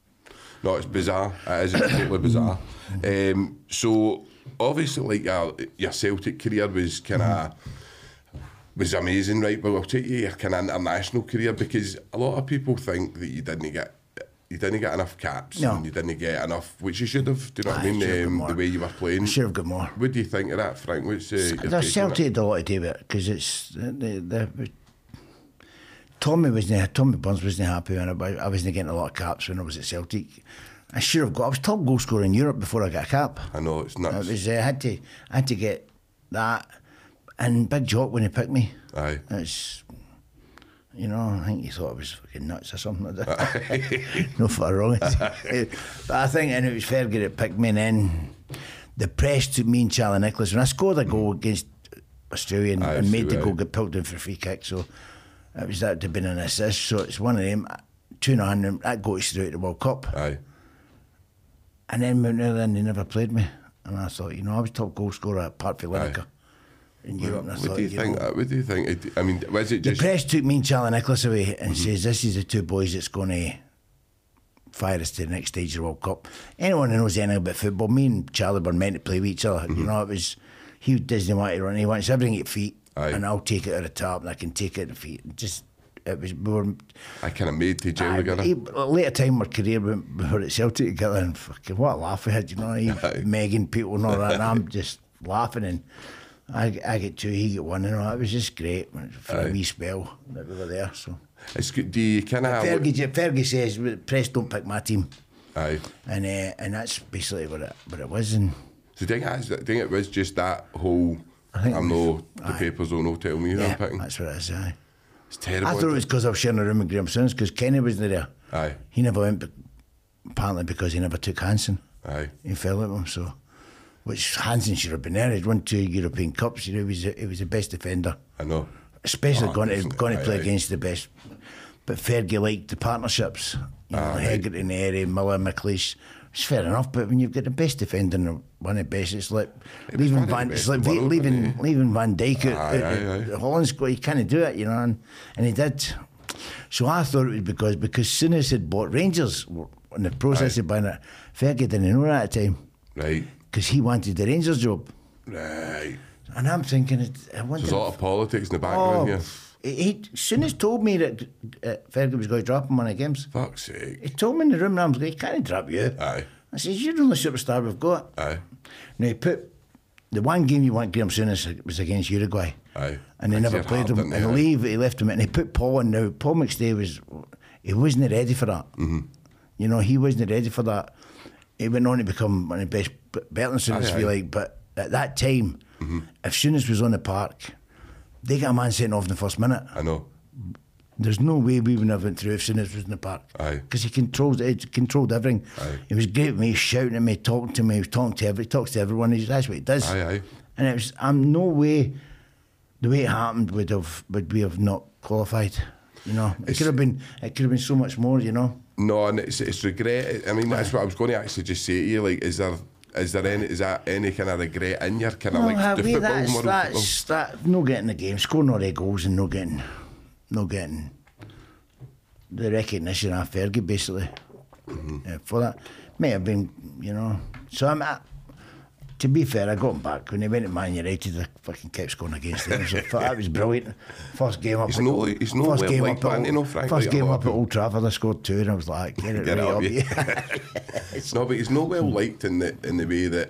Speaker 2: No, it's bizarre. It is. It's totally bizarre. Um, so obviously, like uh, your Celtic career was kind of was amazing, right? But I'll take you your kind of international career because a lot of people think that you didn't get you didn't get enough caps
Speaker 3: No.
Speaker 2: and you didn't get enough, which you should have. Do you know what
Speaker 3: Aye,
Speaker 2: I mean?
Speaker 3: should have got
Speaker 2: Um,
Speaker 3: more.
Speaker 2: the way you were playing.
Speaker 3: I should have got more.
Speaker 2: What do you think of that, Frank? What's uh, your take on
Speaker 3: The
Speaker 2: it?
Speaker 3: Celtic had a lot to do with it because it's the, the, the Tommy wasn't Tommy Burns wasn't happy when I, I wasn't getting a lot of caps when I was at Celtic. I should have got. I was top goal scorer in Europe before I got a cap.
Speaker 2: I know it's
Speaker 3: It
Speaker 2: nuts.
Speaker 3: was uh, I had to I had to get that, and Big Jock when he picked me.
Speaker 2: Aye.
Speaker 3: It's, you know, I think he thought I was fucking nuts or something like that. No far wrong. But I think, and it was Fergie that picked me, and then the press took me and Charlie Nicholas. When I scored a goal against Australia and,
Speaker 2: Aye,
Speaker 3: and made
Speaker 2: so,
Speaker 3: the goal,
Speaker 2: aye.
Speaker 3: get pulled in for a free kick, so it was that to have been an assist. So it's one of them, two and a hundred, that got us through to the World Cup.
Speaker 2: Aye.
Speaker 3: And then went there and they never played me. And I thought, you know, I was top goal scorer at Parc Lineker in Europe. And I
Speaker 2: What
Speaker 3: thought,
Speaker 2: do you
Speaker 3: you
Speaker 2: think?
Speaker 3: know,
Speaker 2: What do you think? It- I mean, was it
Speaker 3: the
Speaker 2: just?
Speaker 3: press took me and Charlie Nicholas away and says, this is the two boys that's going to fire us to the next stage of the World Cup. Anyone who knows anything about football, me and Charlie were meant to play with each other. You know, it was, he doesn't want to run, he wants everything at feet.
Speaker 2: Aye.
Speaker 3: And I'll take it at the top and I can take it at the feet. Just, it was, we were,
Speaker 2: I kind of made to jail
Speaker 3: Aye,
Speaker 2: together.
Speaker 3: he, later time in my career, we we were at Celtic together and fucking what a laugh we had, you know, he,
Speaker 2: Aye.
Speaker 3: Megan, people and all that, and I'm just laughing and I, I get two, he get one, and all. It was just great for
Speaker 2: Aye.
Speaker 3: a wee spell that we were there. So
Speaker 2: It's good. Do you kind of?
Speaker 3: Fergie, Fergie says, press don't pick my team,
Speaker 2: Aye.
Speaker 3: and uh, and that's basically what it, what it was. And
Speaker 2: So do you think, that's- do you think it was just that whole?
Speaker 3: I think it
Speaker 2: I'm no.
Speaker 3: was-
Speaker 2: The
Speaker 3: aye.
Speaker 2: papers don't know. Tell me who I'm
Speaker 3: yeah,
Speaker 2: picking.
Speaker 3: that's what it is. Aye.
Speaker 2: It's terrible.
Speaker 3: I thought it was because I was sharing a room with Graham Sounds because Kenny wasn't there.
Speaker 2: Aye.
Speaker 3: He never went, but apparently because he never took Hansen.
Speaker 2: Aye.
Speaker 3: He fell at him, so which Hansen should have been there. He'd won two European Cups. You know, he was a, he was the best defender,
Speaker 2: I know.
Speaker 3: especially
Speaker 2: Oh,
Speaker 3: going to
Speaker 2: definitely.
Speaker 3: going to
Speaker 2: Aye,
Speaker 3: play
Speaker 2: aye.
Speaker 3: against the best. But Fergie liked the partnerships. You know,
Speaker 2: Ah, right.
Speaker 3: Hegarty and Airy, Miller, McLeish, It's fair enough, but when you've got the best defender and one of the best, it's like
Speaker 2: It was
Speaker 3: leaving
Speaker 2: one of the
Speaker 3: Van,
Speaker 2: best
Speaker 3: it's like
Speaker 2: in the world,
Speaker 3: leaving
Speaker 2: wasn't he?
Speaker 3: leaving Van Dijk out,
Speaker 2: Aye,
Speaker 3: out,
Speaker 2: aye,
Speaker 3: out
Speaker 2: aye.
Speaker 3: the Holland squad. You can't do it, you know, and, and he did. So I thought it was because because Souness had bought Rangers in the process
Speaker 2: Aye.
Speaker 3: of buying it. Fergie didn't know that at the time
Speaker 2: Right,
Speaker 3: because he wanted the Rangers job,
Speaker 2: right.
Speaker 3: and I'm thinking, it, I wonder.
Speaker 2: There's a lot of politics in the background
Speaker 3: oh,
Speaker 2: here.
Speaker 3: he, he Souness told me that uh, Fergie was going to drop him on the games.
Speaker 2: Fuck's sake.
Speaker 3: He told me in the room, and I was like, he can't drop you.
Speaker 2: Aye,
Speaker 3: I says, you're the only superstar we've got.
Speaker 2: aye,
Speaker 3: Now, he put the one game you want Graham Souness was against Uruguay.
Speaker 2: aye.
Speaker 3: And they
Speaker 2: That's
Speaker 3: never
Speaker 2: your
Speaker 3: played
Speaker 2: hard,
Speaker 3: him.
Speaker 2: didn't
Speaker 3: And
Speaker 2: they?
Speaker 3: leave, he left him. And he put Paul in now. Paul McStay was, he wasn't ready for that. Mm-hmm. You know, he wasn't ready for that. He went on to become one of the best, better than Souness,
Speaker 2: Aye,
Speaker 3: if you
Speaker 2: aye.
Speaker 3: like. But at that time,
Speaker 2: Mm-hmm.
Speaker 3: if Souness was on the park, they got a man sent off in the first minute.
Speaker 2: I know.
Speaker 3: There's no way we would have went through if Souness was in the park.
Speaker 2: Aye.
Speaker 3: Because he controlled it, he controlled everything.
Speaker 2: Aye.
Speaker 3: He was great with me, shouting at me, talking to me, he was talking to every, he talks to everyone. He's, that's what he does.
Speaker 2: Aye, aye.
Speaker 3: And it was, I'm no way, the way it happened would have, would we have not qualified. You know, it
Speaker 2: It's-
Speaker 3: could have been, it could have been so much more. You know.
Speaker 2: No, and it's, it's regret. I mean, that's what I was going to actually just say to you. Like, is there is there any is that any kind of regret in your kind of like
Speaker 3: uh,
Speaker 2: the
Speaker 3: we-
Speaker 2: football
Speaker 3: that's,
Speaker 2: world?
Speaker 3: that's, that, no getting the game, scoring all the goals and no getting, no getting the recognition of Fergie, basically.
Speaker 2: Mm-hmm.
Speaker 3: Yeah, for that. May have been, you know. So I'm, I, to be fair, I got him back. When he went to Man United, I fucking kept scoring against him. So I thought that was brilliant. First game up
Speaker 2: He's
Speaker 3: at,
Speaker 2: no- he's no
Speaker 3: first
Speaker 2: well
Speaker 3: game
Speaker 2: liked,
Speaker 3: up at,
Speaker 2: man, you know, frankly,
Speaker 3: first
Speaker 2: a
Speaker 3: game
Speaker 2: lot
Speaker 3: up
Speaker 2: of
Speaker 3: at
Speaker 2: people.
Speaker 3: Old Trafford, I scored two, and I was like, get it
Speaker 2: Get
Speaker 3: right
Speaker 2: it up,
Speaker 3: up.
Speaker 2: yeah.
Speaker 3: Yeah.
Speaker 2: No, but he's not well liked in the in the way that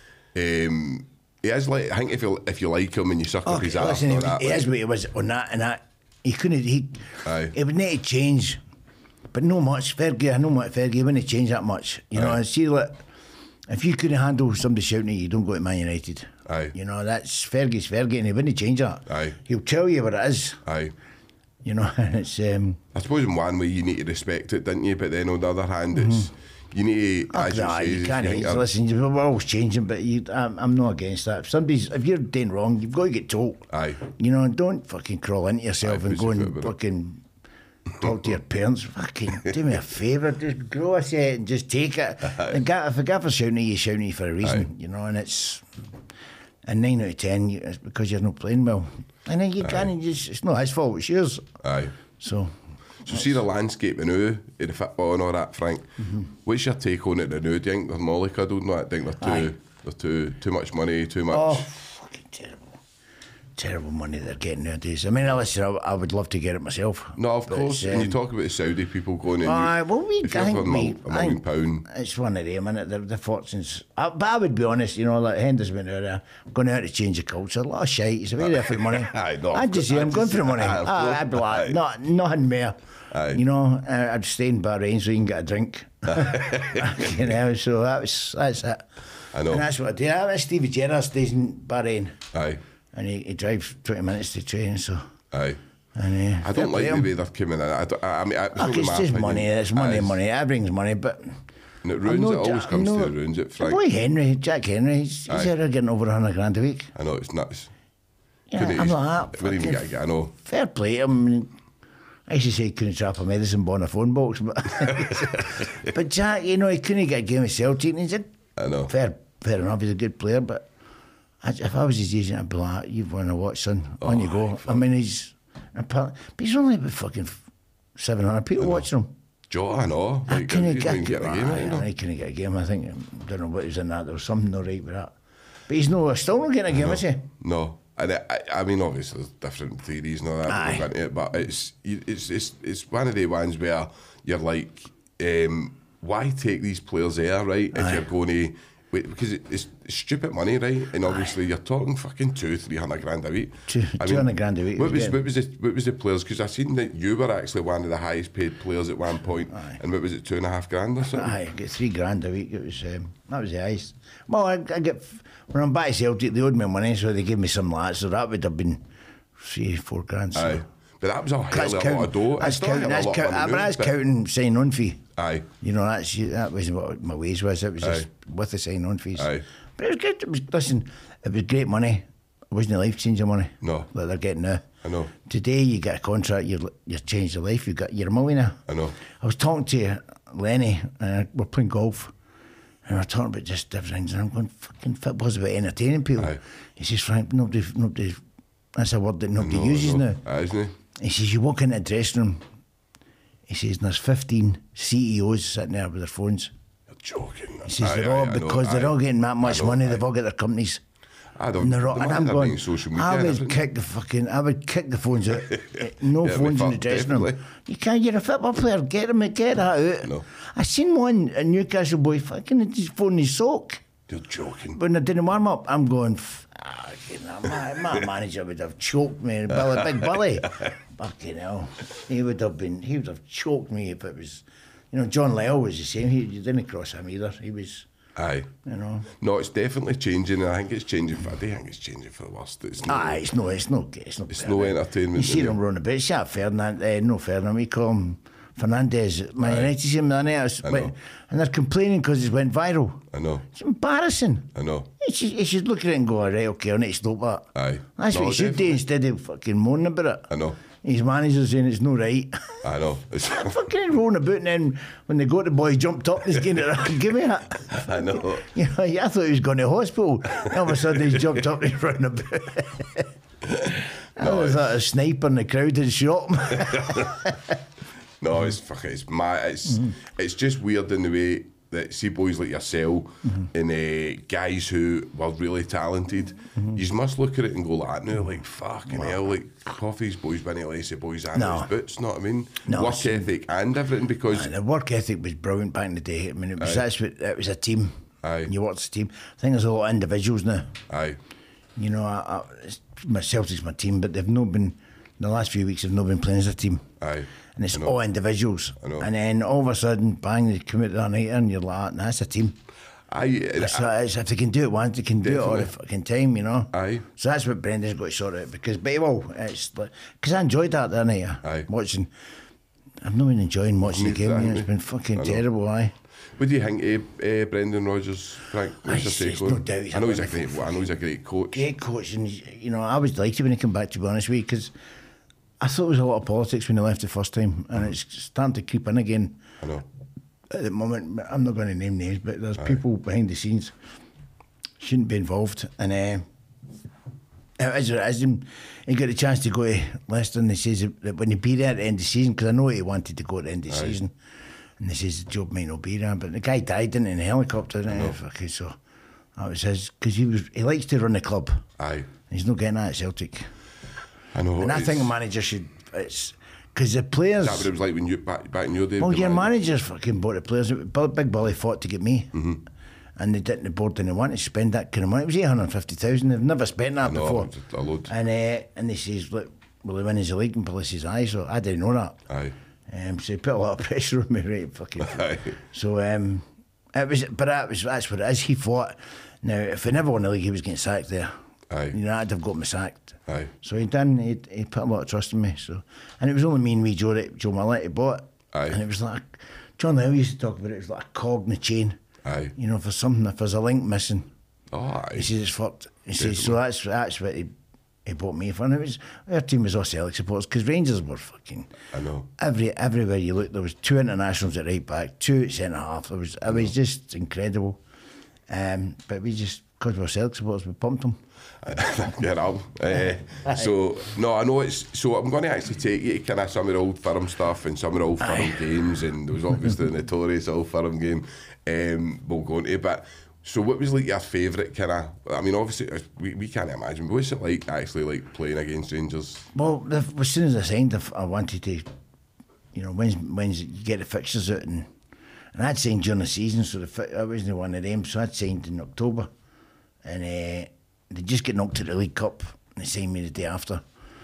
Speaker 2: um, he is. Like, I think if you if you like him and you suck up
Speaker 3: Okay,
Speaker 2: his ass,
Speaker 3: listen,
Speaker 2: and
Speaker 3: he,
Speaker 2: all that,
Speaker 3: he
Speaker 2: like,
Speaker 3: is what he was on that, and that he couldn't. He
Speaker 2: Aye.
Speaker 3: it would need to change, but no much. Fergie, I know what Fergie, he wouldn't change that much. You know,
Speaker 2: Aye.
Speaker 3: and see, like, if you couldn't handle somebody shouting at you, don't go to Man United.
Speaker 2: Aye.
Speaker 3: You know, that's Fergie's Fergie, and he wouldn't change that.
Speaker 2: Aye.
Speaker 3: He'll tell you what it is.
Speaker 2: aye.
Speaker 3: You know, and it's um.
Speaker 2: I suppose in one way you need to respect it, didn't you? But then on the other hand, it's you need to, as you
Speaker 3: Nah,
Speaker 2: say,
Speaker 3: you
Speaker 2: if
Speaker 3: can't.
Speaker 2: you think
Speaker 3: eat-
Speaker 2: you're-
Speaker 3: Listen, you- we're always changing, but you, I'm, I'm not against that. If somebody's, if you're doing wrong, you've got to get told.
Speaker 2: Aye.
Speaker 3: You know, don't fucking crawl into yourself
Speaker 2: Aye,
Speaker 3: and
Speaker 2: push
Speaker 3: go
Speaker 2: your
Speaker 3: and
Speaker 2: foot about it.
Speaker 3: fucking talk to your parents. Fucking do me a favour, just grow a set and just take it. And ga- if a gaffer's shouting at you, he's shouting at you for a reason.
Speaker 2: Aye.
Speaker 3: You know, and it's and nine out of ten, you- it's because you're not playing well. And then you can't. Just, it's not his fault. It's yours.
Speaker 2: Aye.
Speaker 3: So.
Speaker 2: So see the landscape now of the football and all that, Frank.
Speaker 3: Mm-hmm.
Speaker 2: What's your take on it now? Do you think they're mollycoddled? No, I think they're
Speaker 3: Aye.
Speaker 2: too, they're too, too much money, too much.
Speaker 3: Oh, fucking terrible. Terrible money they're getting nowadays. I mean, listen, I, I would love to get it myself.
Speaker 2: No, of
Speaker 3: but
Speaker 2: course.
Speaker 3: it's,
Speaker 2: And you
Speaker 3: um,
Speaker 2: talk about the Saudi people going in.
Speaker 3: Aye, well, we,
Speaker 2: if
Speaker 3: I
Speaker 2: you're
Speaker 3: think
Speaker 2: for a,
Speaker 3: we,
Speaker 2: mil, a
Speaker 3: I
Speaker 2: million
Speaker 3: think
Speaker 2: pound,
Speaker 3: it's one of them, innit? The, the fortunes. I, but I would be honest, you know, like Henderson went out there, going out to change the culture. A lot of shite. He's away there for the money.
Speaker 2: Aye, no,
Speaker 3: I'd just say, I'm
Speaker 2: I'd
Speaker 3: going
Speaker 2: just
Speaker 3: for the
Speaker 2: say-
Speaker 3: money.
Speaker 2: aye, of
Speaker 3: Aye,
Speaker 2: course.
Speaker 3: I'd be like,
Speaker 2: Aye.
Speaker 3: not, nothing more.
Speaker 2: Aye.
Speaker 3: You know, uh, I'd stay in Bahrain so you can get a drink. You know, so that was, that's it.
Speaker 2: I know.
Speaker 3: And that's what I do. I, Stevie Gerrard stays in Bahrain.
Speaker 2: aye,
Speaker 3: And he, he drives twenty minutes to train, so.
Speaker 2: aye.
Speaker 3: And, uh,
Speaker 2: I
Speaker 3: fair
Speaker 2: don't like
Speaker 3: play
Speaker 2: the
Speaker 3: him.
Speaker 2: way they're coming in. I, don't, I, I mean, it's
Speaker 3: Look,
Speaker 2: only
Speaker 3: it's
Speaker 2: my
Speaker 3: just
Speaker 2: opinion.
Speaker 3: money. It's money,
Speaker 2: Aye,
Speaker 3: money. That brings money, but.
Speaker 2: And it
Speaker 3: I'm
Speaker 2: ruins
Speaker 3: no-
Speaker 2: it. Always
Speaker 3: I'm
Speaker 2: comes
Speaker 3: no-
Speaker 2: to it, ruins it,
Speaker 3: The
Speaker 2: Frank.
Speaker 3: boy Henry, Jack Henry, he's, he's
Speaker 2: Aye.
Speaker 3: out there getting over a hundred grand a week.
Speaker 2: I know, it's nuts.
Speaker 3: Yeah,
Speaker 2: Couldn't
Speaker 3: I'm
Speaker 2: he-
Speaker 3: like that.
Speaker 2: wouldn't even
Speaker 3: fucking
Speaker 2: get, I know.
Speaker 3: Fair play to him. I used to say he couldn't trap a medicine ball in a phone box, but but Jack, you know, he couldn't get a game of Celtic, and he said,
Speaker 2: I know.
Speaker 3: fair, fair enough, he's a good player, but I, if I was his agent, I'd be like, you've won a watch, son. On you go. I mean, he's, but he's only about fucking seven hundred people watching him.
Speaker 2: Joe, I know.
Speaker 3: I
Speaker 2: Like,
Speaker 3: couldn't
Speaker 2: you
Speaker 3: get,
Speaker 2: couldn't get the game,
Speaker 3: aye,
Speaker 2: you know.
Speaker 3: I couldn't get a game. I think I don't know what was in that. There was something not right with that. But he's no, still not getting a game, is he?
Speaker 2: No, and I, I, I mean, obviously, there's different theories and all that
Speaker 3: Aye.
Speaker 2: that go into it, but it's you- it's it's it's one of the ones where you're like, um, why take these players there, right? If
Speaker 3: Aye.
Speaker 2: you're going to, wait, because it, it's stupid money, right? And obviously, you're talking fucking two, three hundred grand a week.
Speaker 3: Two-
Speaker 2: I
Speaker 3: two hundred grand a week
Speaker 2: What
Speaker 3: was
Speaker 2: was
Speaker 3: getting.
Speaker 2: what was the what was the players? Because I seen that you were actually one of the highest paid players at one point,
Speaker 3: Aye.
Speaker 2: and what was it, two and a half grand or something?
Speaker 3: Aye, I get three grand a week. It was um, that was the highest. Well, I, I get when I'm back to Celtic, they owed me money, so they gave me some lads. So that would have been three, four grand. So.
Speaker 2: Aye, but that was a hell
Speaker 3: That's
Speaker 2: of a
Speaker 3: counting.
Speaker 2: lot of dough.
Speaker 3: That's
Speaker 2: It's still a
Speaker 3: counting.
Speaker 2: hell
Speaker 3: That's,
Speaker 2: of a
Speaker 3: count,
Speaker 2: lot of
Speaker 3: but
Speaker 2: money,
Speaker 3: that's
Speaker 2: but-
Speaker 3: counting sign on fee.
Speaker 2: Aye.
Speaker 3: You know, that's that was what my wage was. It was just
Speaker 2: Aye.
Speaker 3: with the sign on fees.
Speaker 2: Aye.
Speaker 3: But it was good. It was, listen, it was great money. It wasn't life changing money.
Speaker 2: No.
Speaker 3: Like they're getting now.
Speaker 2: I know.
Speaker 3: Today you get a contract, you you change your life. You got you're a millionaire.
Speaker 2: I know.
Speaker 3: I was talking to Lenny, and we're playing golf, And we're talking about just different things, and I'm going, fucking football's about entertaining people.
Speaker 2: Aye.
Speaker 3: He says, Frank, nobody, nobody, that's a word that nobody
Speaker 2: No,
Speaker 3: uses
Speaker 2: no.
Speaker 3: now.
Speaker 2: Aye, isn't he?
Speaker 3: He says, you walk into a dressing room, he says, and there's fifteen C E Os sitting there with their phones.
Speaker 2: You're joking.
Speaker 3: He says,
Speaker 2: Aye,
Speaker 3: they're
Speaker 2: aye,
Speaker 3: all,
Speaker 2: I know,
Speaker 3: because they're
Speaker 2: aye.
Speaker 3: all getting that much
Speaker 2: I know,
Speaker 3: money,
Speaker 2: aye.
Speaker 3: they've all got their companies.
Speaker 2: I don't.
Speaker 3: And, they're all,
Speaker 2: the
Speaker 3: and
Speaker 2: money
Speaker 3: I'm
Speaker 2: they're
Speaker 3: going,
Speaker 2: making social media
Speaker 3: I
Speaker 2: and
Speaker 3: would
Speaker 2: everything.
Speaker 3: kick the fucking, I would kick the phones out. No
Speaker 2: Yeah,
Speaker 3: phones
Speaker 2: we
Speaker 3: in the
Speaker 2: fuck,
Speaker 3: dressing room.
Speaker 2: definitely.
Speaker 3: You can't, you're a football player, get him, get that out.
Speaker 2: No.
Speaker 3: I seen one, a Newcastle boy, fucking his phone in his sock.
Speaker 2: You're joking.
Speaker 3: When I didn't warm up, I'm going, ah, you know, my, my manager would have choked me, Billy, Big Billy. Fucking hell. He would have been, he would have choked me if it was, you know, John Lyle was the same. He you didn't cross him either. He was,
Speaker 2: Aye.
Speaker 3: you know.
Speaker 2: No, it's definitely changing, and I think it's changing for, I do think it's changing for the worst. It's no,
Speaker 3: Ah, it's no, it's no, it's no.
Speaker 2: It's no entertainment,
Speaker 3: You see
Speaker 2: is it?
Speaker 3: them running about. See that Ferdinand, uh, no Ferdinand, we call him Fernandez. Man United see him the other night,
Speaker 2: I
Speaker 3: went-
Speaker 2: know.
Speaker 3: and they're complaining because it went viral.
Speaker 2: I know,
Speaker 3: It's embarrassing.
Speaker 2: I know.
Speaker 3: You should, you should look at it and go, all right, okay, I need to stop that.
Speaker 2: Aye.
Speaker 3: That's
Speaker 2: No,
Speaker 3: what you should do
Speaker 2: definitely.
Speaker 3: instead of fucking moaning about it.
Speaker 2: I know.
Speaker 3: His manager's saying it's no right.
Speaker 2: I know. It's,
Speaker 3: Fucking rolling about, and then when they got the boy jumped up, he's getting it. Give me that.
Speaker 2: I know.
Speaker 3: You know, I thought he was going to hospital. All of a sudden he's jumped up and he's running about. I
Speaker 2: No,
Speaker 3: was like a sniper in the crowd and shot him.
Speaker 2: No, it's fucking. It's mad. It's
Speaker 3: Mm-hmm.
Speaker 2: it's just weird in the way that see boys like yourself
Speaker 3: Mm-hmm.
Speaker 2: and uh, guys who were really talented.
Speaker 3: Mm-hmm.
Speaker 2: You must look at it and go like, no, like fucking hell, like Coffee's boys, Benny Lacey boys, and
Speaker 3: No.
Speaker 2: his boots. Know what I mean?
Speaker 3: No,
Speaker 2: Work
Speaker 3: it's-
Speaker 2: ethic and everything because
Speaker 3: And the work ethic was brilliant back in the day. I mean, it was
Speaker 2: Aye.
Speaker 3: that's what it was a team.
Speaker 2: Aye.
Speaker 3: You worked as a team. I think there's a lot of individuals now.
Speaker 2: aye,
Speaker 3: You know, I, I, it's, my Celtic's my team, but they've not been. The last few weeks, they've not been playing as a team.
Speaker 2: aye.
Speaker 3: And it's
Speaker 2: I know.
Speaker 3: all individuals.
Speaker 2: I know.
Speaker 3: And then all of a sudden, bang, they come out the night and you're like, nah, that's a team.
Speaker 2: Aye,
Speaker 3: So it's, if they can do it once, they can do it all the
Speaker 2: Definitely.
Speaker 3: fucking time, you know.
Speaker 2: Aye.
Speaker 3: So that's what Brendan's got to sort out because, but well, it's like because I enjoyed that the other night.
Speaker 2: Aye.
Speaker 3: Watching, I've not been enjoying watching the
Speaker 2: Me
Speaker 3: game.
Speaker 2: neither,
Speaker 3: You know, it's
Speaker 2: me.
Speaker 3: been fucking
Speaker 2: I know.
Speaker 3: terrible. Aye.
Speaker 2: What do you think, eh, eh, Brendan Rodgers, Frank? What's
Speaker 3: Aye,
Speaker 2: your
Speaker 3: it's
Speaker 2: take on
Speaker 3: no
Speaker 2: him?
Speaker 3: doubt he's
Speaker 2: I know he's a
Speaker 3: a
Speaker 2: great. I know he's a great coach.
Speaker 3: Great coach, and you know, I was delighted when he came back. To be honest with you, because I thought there was a lot of politics when he left the first time, and it's starting to creep in again.
Speaker 2: I know.
Speaker 3: At the moment, I'm not going to name names, but there's people behind the scenes shouldn't be involved, and uh, it is what it is. And he got a chance to go to Leicester, and he says that when he be there at the end of the season, because I know he wanted to go at the end of the
Speaker 2: Aye.
Speaker 3: season, and he says the job might not be there, but the guy died didn't he, in a helicopter, didn't he? Okay, so that was his because he was he likes to run the club.
Speaker 2: Aye,
Speaker 3: He's not getting that at Celtic,
Speaker 2: I know.
Speaker 3: and I
Speaker 2: it's-
Speaker 3: think a manager should. It's because the players.
Speaker 2: Is that what it was like when you back back in your day?
Speaker 3: Well,
Speaker 2: with the
Speaker 3: your
Speaker 2: man-
Speaker 3: managers fucking bought the players. Bill- Big Billy fought to get me, mm-hmm. and they didn't. The board didn't want to spend that kind of money. It was eight hundred fifty thousand. They've never spent that
Speaker 2: I know,
Speaker 3: before.
Speaker 2: it's a load.
Speaker 3: And uh, and he says, look, will he win his league? And Billy says, aye. So I didn't know that.
Speaker 2: Aye.
Speaker 3: Um, so he put a lot of pressure on me, right? Fucking.
Speaker 2: Aye.
Speaker 3: So um, it was, but that was that's what it is. He fought. Now, if he never won the league, he was getting sacked there.
Speaker 2: Aye.
Speaker 3: United have got me sacked.
Speaker 2: Aye.
Speaker 3: So he done. He he put a lot of trust in me. So, and it was only me and wee Joe that Joe Millett he bought.
Speaker 2: Aye.
Speaker 3: And it was like John Lyle used to talk about it. It was like a cog in the chain.
Speaker 2: Aye.
Speaker 3: You know, for something, if there's a link missing,
Speaker 2: Oh, aye.
Speaker 3: he says it's fucked. He says so. That's that's what he he bought me for. And it was our team was all Celtic supporters because Rangers were fucking.
Speaker 2: I know.
Speaker 3: Every everywhere you look, there was two internationals at right back, two at centre half. There was it was just incredible. Um, but we just because we're Celtic supporters, we pumped them.
Speaker 2: Yeah, no. Uh, so no, I know it's. So I'm going to actually take you to kind of some of the old firm stuff and some of the old firm games, and there was obviously the notorious old firm game. Um, we'll go into, but so what was like your favourite kind of? I mean, obviously uh, we, we can't imagine. But what's it like actually like playing against Rangers?
Speaker 3: Well, the, as soon as I signed, I, I wanted to, you know, when's when's you get the fixtures out, and and I'd signed during the season, so the fi- I wasn't one of them. So I'd signed in October, and uh, they just get knocked to the League Cup, and they signed me the day after.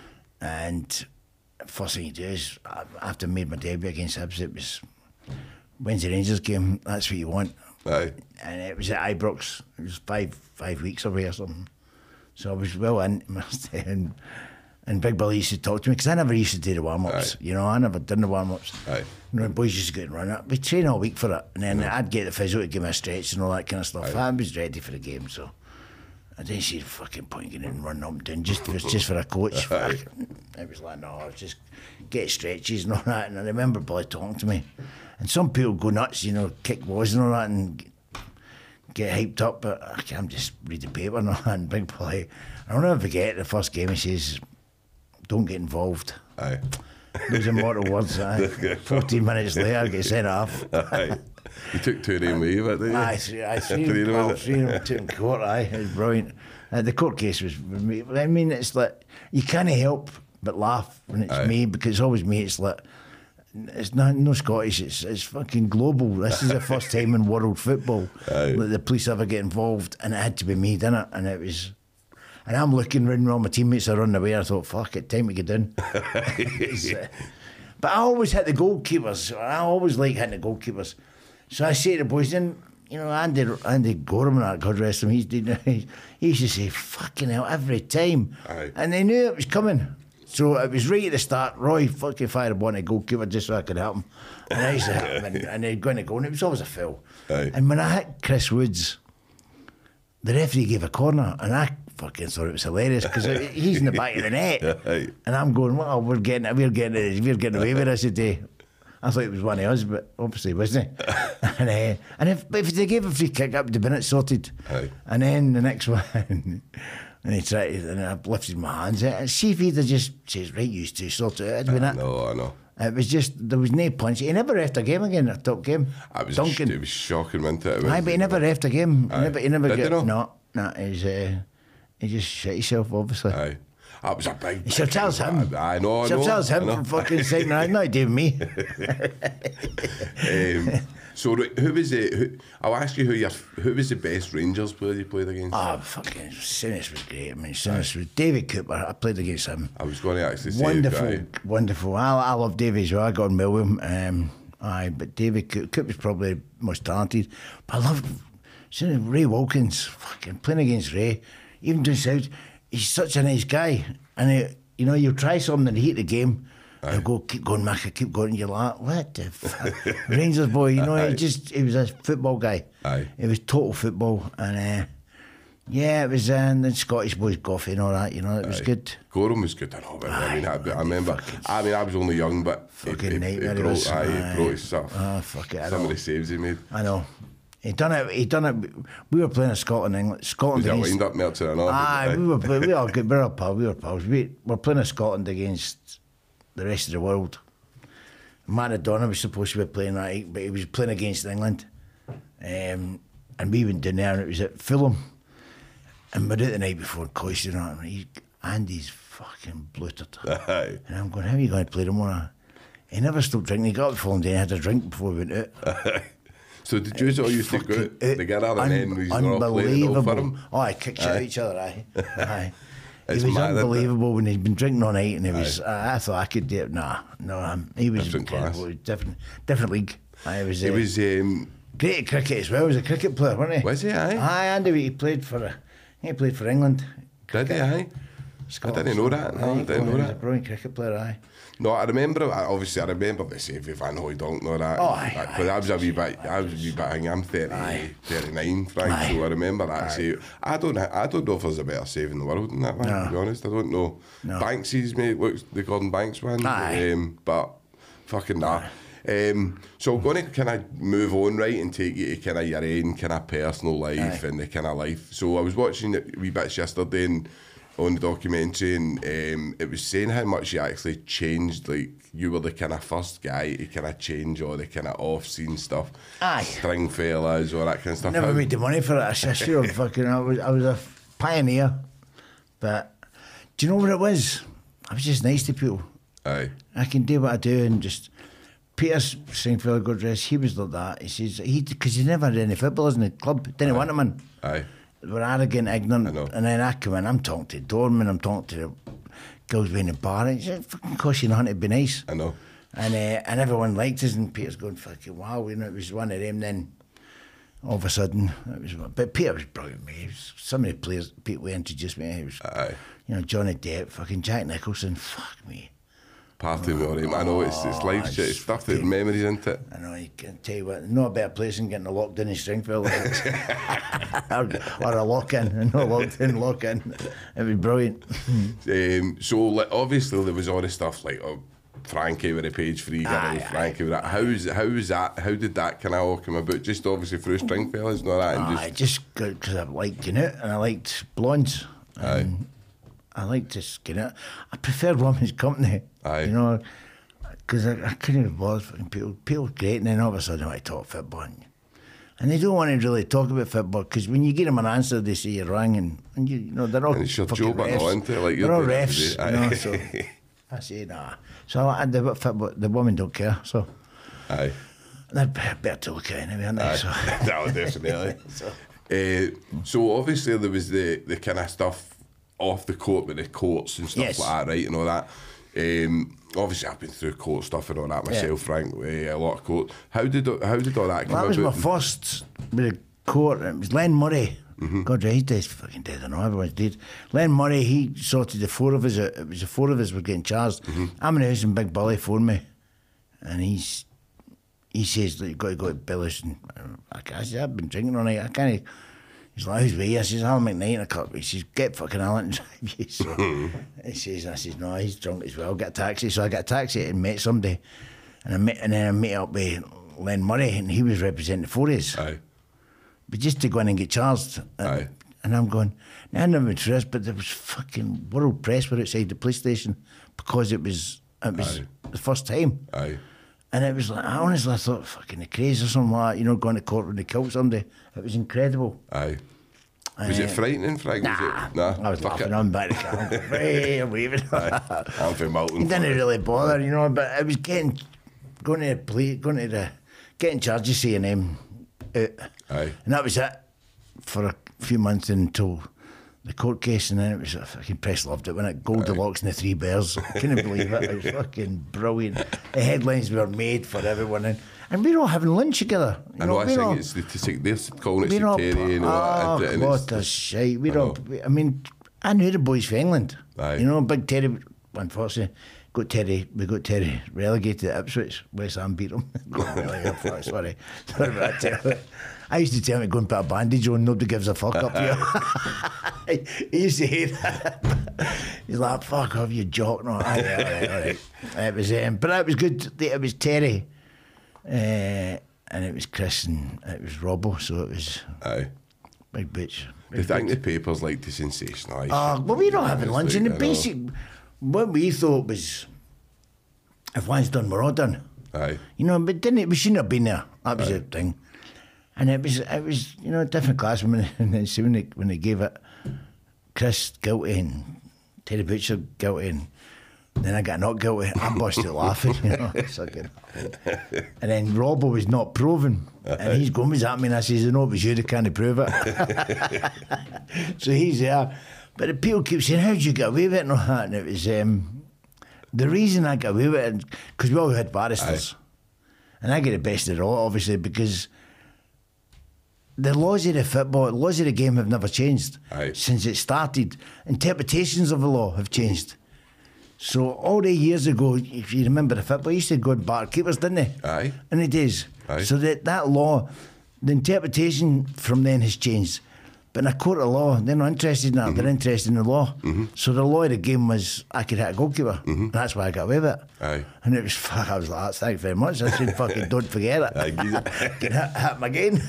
Speaker 3: And first thing you do is I- after I made my debut against Hibs, it was when's the Rangers game? That's what you want.
Speaker 2: Aye.
Speaker 3: And it was at Ibrox. It was five five weeks away or something. So I was well in, and, and Big Billy used to talk to me because I never used to do the warm ups.
Speaker 2: Aye.
Speaker 3: You know, I never done the warm ups.
Speaker 2: Aye.
Speaker 3: You know, the boys used to go and run it. We train all week for it, and then I'd get the physio to give me a stretch and all that kind of stuff. I was ready for the game, so I didn't see the fucking point getting in and running up and down. Just it was just for a coach.
Speaker 2: Aye.
Speaker 3: It was like no, I was just get stretches and all that. And I remember Billy talking to me, and some people go nuts, you know, kick balls and all that, and get hyped up, but I can't just read the paper and, and big play. I'll never forget the first game he says, don't get involved.
Speaker 2: Aye.
Speaker 3: Those immortal words. Aye. fourteen minutes later, I get sent off.
Speaker 2: Aye. You took two of them with you, but didn't you?
Speaker 3: Aye, three, aye, three, three, of them, three of them took in court. Aye, it was brilliant. Uh, the court case was, I mean, it's like, you can't help but laugh when it's
Speaker 2: aye.
Speaker 3: me, because it's always me. It's like, it's not no Scottish, it's it's fucking global. This is the first time in world football
Speaker 2: aye.
Speaker 3: that the police ever get involved, and it had to be me, didn't it? And it was, and I'm looking around where all my teammates are running away. I thought, fuck it, time to get down. uh, but I always hit the goalkeepers. I always like hitting the goalkeepers. So I say to the boys, then, you know, Andy Andy Gorham, God rest him, he's, he used to say, fucking hell, every time.
Speaker 2: Aye.
Speaker 3: And they knew it was coming. So it was right at the start. Roy fucking fired a ball at goalkeeper just so I could help him. And I used to hit him, and, and they'd go in to go, and it was always a foul.
Speaker 2: Aye.
Speaker 3: And when I hit Chris Woods, the referee gave a corner, and I fucking thought it was hilarious because he's in the back of the net.
Speaker 2: Aye.
Speaker 3: And I'm going, well, we're getting, we're getting, we're getting away with this today. I thought it was one of us, but obviously it wasn't. and uh, and if, if they gave a free kick, that would have been it sorted.
Speaker 2: Aye.
Speaker 3: And then the next one, and he tried, to, and I lifted my hands. And see if he'd have just says, right, you two sort it out. It'd been it.
Speaker 2: No, I know.
Speaker 3: It was just, there was no punch. He never refed a game again, a top game.
Speaker 2: I was
Speaker 3: Duncan.
Speaker 2: Sh- it was shocking, wasn't it? it was,
Speaker 3: Aye, but he never refed a game. He
Speaker 2: Aye.
Speaker 3: never, he never
Speaker 2: Did
Speaker 3: got,
Speaker 2: he not?
Speaker 3: no, no, he's, uh, he just shit himself, obviously.
Speaker 2: Aye. That was a big.
Speaker 3: Sir
Speaker 2: big
Speaker 3: Charles Him.
Speaker 2: I, I know, I
Speaker 3: Sir
Speaker 2: know.
Speaker 3: Charles Him
Speaker 2: I know.
Speaker 3: from fucking second round, not doing me.
Speaker 2: um, so who was it? Who, I'll ask you who your who was the best Rangers player you played against?
Speaker 3: Oh, fucking Sinis was great. I mean, Sinis was David Cooper. I played against him.
Speaker 2: I was going to actually say
Speaker 3: Wonderful,
Speaker 2: aye.
Speaker 3: wonderful. I, I love David as well. I got on well with him. Um, aye, but David Coop, Coop was probably the most talented. But I loved seeing Ray Wilkins fucking playing against Ray. Even doing South, he's such a nice guy. And he, you know, you try something in the heat of the game.
Speaker 2: Aye.
Speaker 3: You go, keep going, Macca, keep going. And you're like, what the fuck? Rangers boy, you know, he just, he was a football guy.
Speaker 2: Aye.
Speaker 3: It was total football. And uh, yeah, it was, uh, and the Scottish boys, Goffey and all that, you know, it was
Speaker 2: Aye.
Speaker 3: good.
Speaker 2: Gorham was good, I know, but I mean, I, I remember. I mean, I was only young, but
Speaker 3: Fucking
Speaker 2: he, he,
Speaker 3: nightmare
Speaker 2: he
Speaker 3: he
Speaker 2: brought,
Speaker 3: was.
Speaker 2: aye, he
Speaker 3: Aye.
Speaker 2: brought his stuff.
Speaker 3: Oh, fuck it, I
Speaker 2: Some
Speaker 3: know.
Speaker 2: of the saves he made.
Speaker 3: I know. He done it. He done it. We were playing in Scotland, England. Scotland
Speaker 2: Was that
Speaker 3: against.
Speaker 2: wind up Meltzer and all?
Speaker 3: Aye, we were. We were all good. We were all pals. We were pals. We were playing in Scotland against the rest of the world. Maradona was supposed to be playing that, night, but he was playing against England, um, and we went down there, and it was at Fulham, and we're out the night before Coyster, and he, Andy's fucking bloated,
Speaker 2: Aye.
Speaker 3: and I'm going, how are you going to play tomorrow? He never stopped drinking. He got up the following day and had a drink before we went out.
Speaker 2: So did you all used to go out together and then we were all playing it all for him?
Speaker 3: Oh, I kicked shit at each other, aye. aye.
Speaker 2: It's
Speaker 3: He was
Speaker 2: mad, isn't it?
Speaker 3: unbelievable when he'd been drinking all night, and he was. I, I thought I could do it. Nah, no, um, he was
Speaker 2: Different class.
Speaker 3: incredible. He was different, different league. I was.
Speaker 2: He
Speaker 3: uh,
Speaker 2: was, um,
Speaker 3: great at cricket as well. He was a cricket player, wasn't he?
Speaker 2: Was he, aye?
Speaker 3: Aye, Andy. He played for. uh, He played for England.
Speaker 2: did he, aye?
Speaker 3: Scotland.
Speaker 2: didn't know that, no,
Speaker 3: Aye,
Speaker 2: I didn't know
Speaker 3: he was
Speaker 2: that.
Speaker 3: a brilliant cricket player. Aye.
Speaker 2: No, I remember, I- obviously I remember the save with Van Hooijdonk and all that.
Speaker 3: Oh, aye,
Speaker 2: Like,
Speaker 3: aye.
Speaker 2: but I was a wee bit, I was a wee bit, I think I'm thirty,
Speaker 3: Aye.
Speaker 2: thirty-nine, Frank,
Speaker 3: Aye.
Speaker 2: so I remember that
Speaker 3: Aye.
Speaker 2: save. I don't, I don't know if there's a better save in the world than that one,
Speaker 3: No.
Speaker 2: to be honest, I don't know.
Speaker 3: No.
Speaker 2: Banksy's, mate, looks the Gordon Banks one,
Speaker 3: Aye.
Speaker 2: um, but fucking nah. Um, so I'm going to kind of move on, right, and take you to kind of your own kind of personal life
Speaker 3: Aye.
Speaker 2: and the kind of life. So I was watching a wee bits yesterday and on the documentary, and um, it was saying how much you actually changed. Like you were the kind of first guy to kind of change all the kind of off-scene stuff,
Speaker 3: Aye.
Speaker 2: string fellas, all that kind of stuff.
Speaker 3: Never
Speaker 2: How-
Speaker 3: made the money for it. I should have fucking. I was. I was a pioneer, but do you know what it was? I was just nice to people.
Speaker 2: Aye,
Speaker 3: I can do what I do and just. Peter Stringfellow, God rest, he was like that. He says he because he never had any footballers in the club. Didn't want them in.
Speaker 2: aye,
Speaker 3: They were arrogant, ignorant,
Speaker 2: I know.
Speaker 3: and then I come in. I'm talking to Dorman. I'm talking to the girls behind the bar. It said, "Fucking cost you nothing to be nice."
Speaker 2: I know.
Speaker 3: And uh, and everyone liked us, and Peter's going, fucking wow, you know, it was one of them. Then all of a sudden, it was. But Peter was brilliant, mate. He was, some of the players people introduced me. He was,
Speaker 2: Aye.
Speaker 3: you know, Johnny Depp, fucking Jack Nicholson. Fuck me.
Speaker 2: Party with all him. I know it's it's life shit, it's stuff, the memories into it.
Speaker 3: I know, I can tell you what, no better place than getting locked in in Stringfield. or, or a lock in, no locked in, lock in. It was brilliant.
Speaker 2: Um, so like, obviously there was all the stuff like, oh, Frankie with a page free guy,
Speaker 3: Aye,
Speaker 2: Frankie with that. How's how was that? How did that kind of all come about? Just obviously through Stringfellas and all that, and
Speaker 3: I
Speaker 2: just
Speaker 3: just because I liked Knut and I liked blondes.
Speaker 2: Aye.
Speaker 3: And I liked this Knut. I prefer women's company.
Speaker 2: Aye.
Speaker 3: You know, because I, I couldn't be bothered with people. People were great, and then all of a sudden I talk football. And, and they don't want to really talk about football because when you give them an answer, they say you're wrong, and, and you, you know they're all
Speaker 2: and it's your
Speaker 3: fucking
Speaker 2: job and all,
Speaker 3: refs.
Speaker 2: isn't it? Like
Speaker 3: They're
Speaker 2: you're
Speaker 3: all
Speaker 2: doing it
Speaker 3: refs.
Speaker 2: today.
Speaker 3: You know,
Speaker 2: Aye.
Speaker 3: so I say nah. So I did about football. The women don't care, so
Speaker 2: Aye.
Speaker 3: they're better to look at anyway, aren't they?
Speaker 2: Aye.
Speaker 3: So.
Speaker 2: That was definitely.
Speaker 3: So.
Speaker 2: Uh, so obviously there was the, the kind of stuff off the court with the courts and stuff
Speaker 3: Yes.
Speaker 2: like that, right, and all that. Um, obviously I've been through court stuff and all that myself,
Speaker 3: Yeah.
Speaker 2: Frank, uh, a lot of court. How did how did all that come
Speaker 3: Well, that was
Speaker 2: about?
Speaker 3: my first with the court. It was Len Murray.
Speaker 2: Mm-hmm.
Speaker 3: God, he's dead, fucking dead. I know everyone's dead. Len Murray, he sorted the four of us. out. It was the four of us were getting charged.
Speaker 2: Mm-hmm.
Speaker 3: I'm in the house and Big Billy phoned me, and he's he says that you got to go to Billy's. And I, I said I've been drinking all night. I can't. He's like, who's with you? I says I'll make nine o'clock. He says get fucking Alan and drive you. So he says I says no, he's drunk as well. Get a taxi. So I got a taxi and met somebody, and I met and then I met up with Len Murray, and he was representing the four of us.
Speaker 2: Aye.
Speaker 3: But just to go in and get charged. And,
Speaker 2: Aye.
Speaker 3: and I'm going, now I never been through this, but there was fucking world press were outside the police station because it was it was
Speaker 2: Aye.
Speaker 3: the first time.
Speaker 2: Aye.
Speaker 3: And it was like, I honestly thought, fucking the craze or something like that, you know, going to court when they killed somebody. It was incredible.
Speaker 2: Aye. Was
Speaker 3: Uh,
Speaker 2: it frightening, Frank? Was
Speaker 3: Nah,
Speaker 2: it? Nah.
Speaker 3: I was
Speaker 2: Fuck
Speaker 3: laughing
Speaker 2: it.
Speaker 3: on back the car. Hey, I'm waving.
Speaker 2: Aye. I'm from Milton.
Speaker 3: It didn't really bother, you know, but I was getting, going to the police, going to the, getting charged of C and M out.
Speaker 2: Aye.
Speaker 3: And that was it for a few months until the court case, and then it was a fucking press loved it when it Goldilocks and the Three Bears. I couldn't believe it. It was fucking brilliant. The headlines were made for everyone, and, and we were all having lunch together. You
Speaker 2: I know,
Speaker 3: know,
Speaker 2: I
Speaker 3: we were all-
Speaker 2: think it's the, the, they're calling it
Speaker 3: we were all-
Speaker 2: sectarian and all
Speaker 3: oh,
Speaker 2: that. and it's-
Speaker 3: what a shite. We
Speaker 2: I
Speaker 3: were all,
Speaker 2: know.
Speaker 3: we- I mean, I knew the boys from England.
Speaker 2: Aye.
Speaker 3: You know, Big Terry, unfortunately, got Terry, we got Terry relegated to Ipswich. West Ham beat him. Sorry. Sorry about that. I used to tell him to go and put a bandage on, nobody gives a fuck up here. He used to hate that. He's like, fuck off, you jock. No, all right, all right, all right. It was, um, but it was good. It was Terry, uh, and it was Chris, and it was Robbo, so it was
Speaker 2: Aye.
Speaker 3: big bitch.
Speaker 2: They think the papers like to sensationalise.
Speaker 3: Oh, well, we were all having
Speaker 2: It's
Speaker 3: lunch,
Speaker 2: like,
Speaker 3: and the
Speaker 2: I know.
Speaker 3: basic, what we thought was, if one's done, we're all done.
Speaker 2: Aye.
Speaker 3: You know, but didn't it? We shouldn't have been there. That was the thing. And it was, it was, you know, a different class when, and then see when they, when they gave it, Chris guilty and Terry Butcher guilty, and then I got not guilty. I busted laughing, you know. Fucking. And then Robbo was not proven, and he's going, "Was that mean?" I says, "No, it was you that can't prove it." So he's there, but the people keep saying, "How'd you get away with it?" And all that, and it was um, the reason I got away with it because we all had barristers, and I get the best of it all, obviously, because the laws of the football, the laws of the game have never changed
Speaker 2: Aye.
Speaker 3: since it started. Interpretations of the law have changed. So all the years ago, if you remember the football, used to go and bar keepers, didn't they?
Speaker 2: Aye.
Speaker 3: In the days.
Speaker 2: Aye.
Speaker 3: So that, that law, the interpretation from then has changed. But in a court of law, they're not interested in that.
Speaker 2: Mm-hmm.
Speaker 3: They're interested in the law. Mm-hmm. So the law of the game was I could hit a goalkeeper. Mm-hmm. That's why I got away with it.
Speaker 2: Aye.
Speaker 3: And it was, fuck, I was like, thanks very much. I said, fucking don't forget it.
Speaker 2: Aye, you-
Speaker 3: Can hit, hit him again.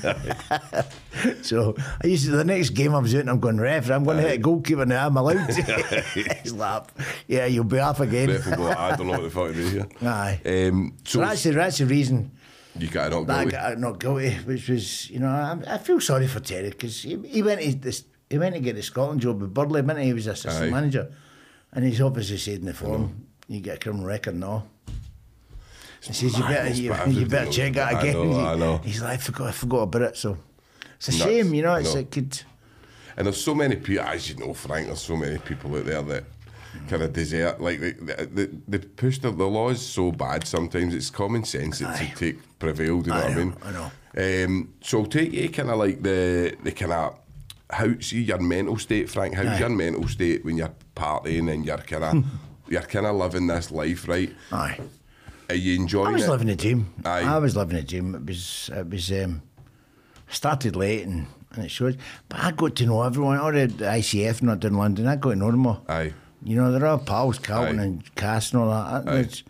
Speaker 3: So I used to, the next game I was out and I'm going, ref, I'm going to hit a goalkeeper now, I'm allowed to. He's like, yeah, you'll be off again.
Speaker 2: Ref will go, I don't know what the fuck to do here.
Speaker 3: Aye.
Speaker 2: Um,
Speaker 3: So
Speaker 2: so
Speaker 3: that's the, that's the reason
Speaker 2: you got not
Speaker 3: that I
Speaker 2: go.
Speaker 3: got not guilty, which was, you know, I, I feel sorry for Terry because he, he went to this, he went to get the Scotland job with Burley, didn't he? He was assistant
Speaker 2: Aye.
Speaker 3: manager, and he's obviously said in the form, you get a criminal record now. He says you better,
Speaker 2: madness,
Speaker 3: you,
Speaker 2: but I
Speaker 3: you
Speaker 2: don't
Speaker 3: better
Speaker 2: know.
Speaker 3: check that
Speaker 2: I
Speaker 3: again.
Speaker 2: know, I know.
Speaker 3: He's like, I forgot, I forgot about it. So it's a
Speaker 2: Nuts.
Speaker 3: shame, you know. It's
Speaker 2: I know.
Speaker 3: like it.
Speaker 2: And there's so many people, as you know, Frank, there's so many people out there that kind of desert. Like, they, they, they push the, the law is so bad sometimes, it's common sense that to
Speaker 3: Aye.
Speaker 2: take prevailed, you know
Speaker 3: I
Speaker 2: what I
Speaker 3: know,
Speaker 2: mean?
Speaker 3: I know.
Speaker 2: Um, so I'll take you kind of like the, the kind of, how, see your mental state, Frank, how's
Speaker 3: Aye.
Speaker 2: your mental state when you're partying and you're kind of, you're kind of living this life, right?
Speaker 3: Aye.
Speaker 2: Are you enjoying
Speaker 3: I was
Speaker 2: it?
Speaker 3: living the dream.
Speaker 2: Aye.
Speaker 3: I was living the dream. It was, it was, um, started late and, and it showed. But I got to know everyone, all the, the I C F not in London, I got to know them all.
Speaker 2: Aye.
Speaker 3: You know, they're all pals, Carlton
Speaker 2: Aye.
Speaker 3: and Cass and all that.
Speaker 2: Aye.
Speaker 3: It's,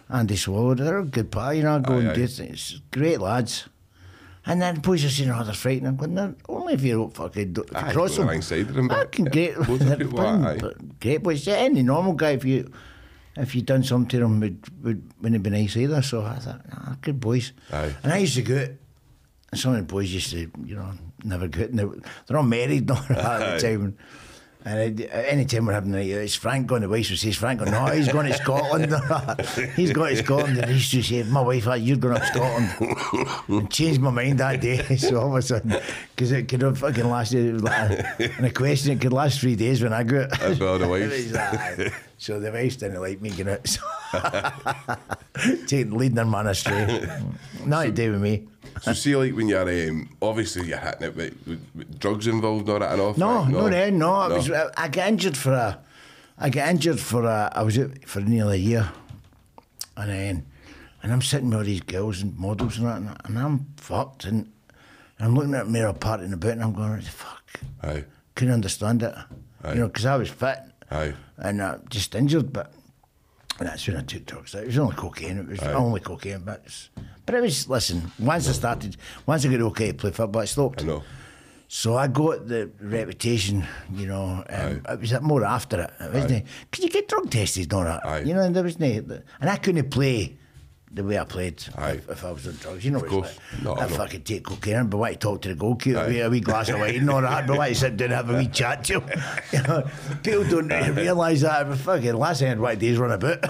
Speaker 3: Andy Swallow, they're a good pal, you know, go
Speaker 2: Aye,
Speaker 3: and
Speaker 2: aye.
Speaker 3: do things. Great lads. And then the boys are saying, oh, they're frightening. I'm going, no, only if you don't fucking do, if you
Speaker 2: Aye,
Speaker 3: cross
Speaker 2: go
Speaker 3: them.
Speaker 2: the wrong side of them, but
Speaker 3: Fucking great.
Speaker 2: loads of
Speaker 3: They're
Speaker 2: people
Speaker 3: fun,
Speaker 2: are, aye.
Speaker 3: but great boys. Yeah, any normal guy, if you if you done something to them, would, would, wouldn't be nice either. So I thought, nah, good boys.
Speaker 2: Aye.
Speaker 3: And I used to go out, and some of the boys used to, you know, never go out. And they, they're all married now at the time. And I, any time we're having a night out, it's Frank going, the wife would say, Frank going, no, he's going to Scotland. He's going to Scotland. And he used to say, my wife, you're going up to Scotland. And changed my mind that day. So all of a sudden, because it could have fucking lasted, it was like, and a question, it could last three days when I go out.
Speaker 2: That's all the wife.
Speaker 3: It was like, so the wife didn't like me going out. So taking leading their man astray. Nothing to do with me.
Speaker 2: So see, like when you're um, obviously you're hitting it with, with, with drugs involved, all that and off.
Speaker 3: No,
Speaker 2: right?
Speaker 3: no, no, no. I,
Speaker 2: No.
Speaker 3: was, I, I got injured for a. I got injured for a. I was out for nearly a year, and then, and I'm sitting with all these girls and models and that, and, and I'm fucked, and I'm looking at me apart in the boot, and I'm going, fuck.
Speaker 2: Aye,
Speaker 3: Couldn't understand it,
Speaker 2: Aye.
Speaker 3: you know, because I was fit,
Speaker 2: aye,
Speaker 3: and uh, just injured, but. And that's when I took drugs. It was only cocaine. It was
Speaker 2: Aye.
Speaker 3: only cocaine, but it's, but it was. Listen, once I started, once I got okay to play football, it stopped.
Speaker 2: I know.
Speaker 3: So I got the reputation, you know. Um, it was more after it, wasn't it? Because you get drug tested and all that,
Speaker 2: Aye.
Speaker 3: you know. And there was no, and I couldn't play the way I played
Speaker 2: Aye.
Speaker 3: if, if I was on drugs. You know,
Speaker 2: Of course.
Speaker 3: it's
Speaker 2: No,
Speaker 3: like,
Speaker 2: I
Speaker 3: if
Speaker 2: know.
Speaker 3: I could take cocaine, but want to talk to the goalkeeper,
Speaker 2: Aye.
Speaker 3: a wee, a wee glass of wine and all that, but want to sit down and have a wee chat to him. You know, people don't realise that. But fucking last thing I'd want to do is run about.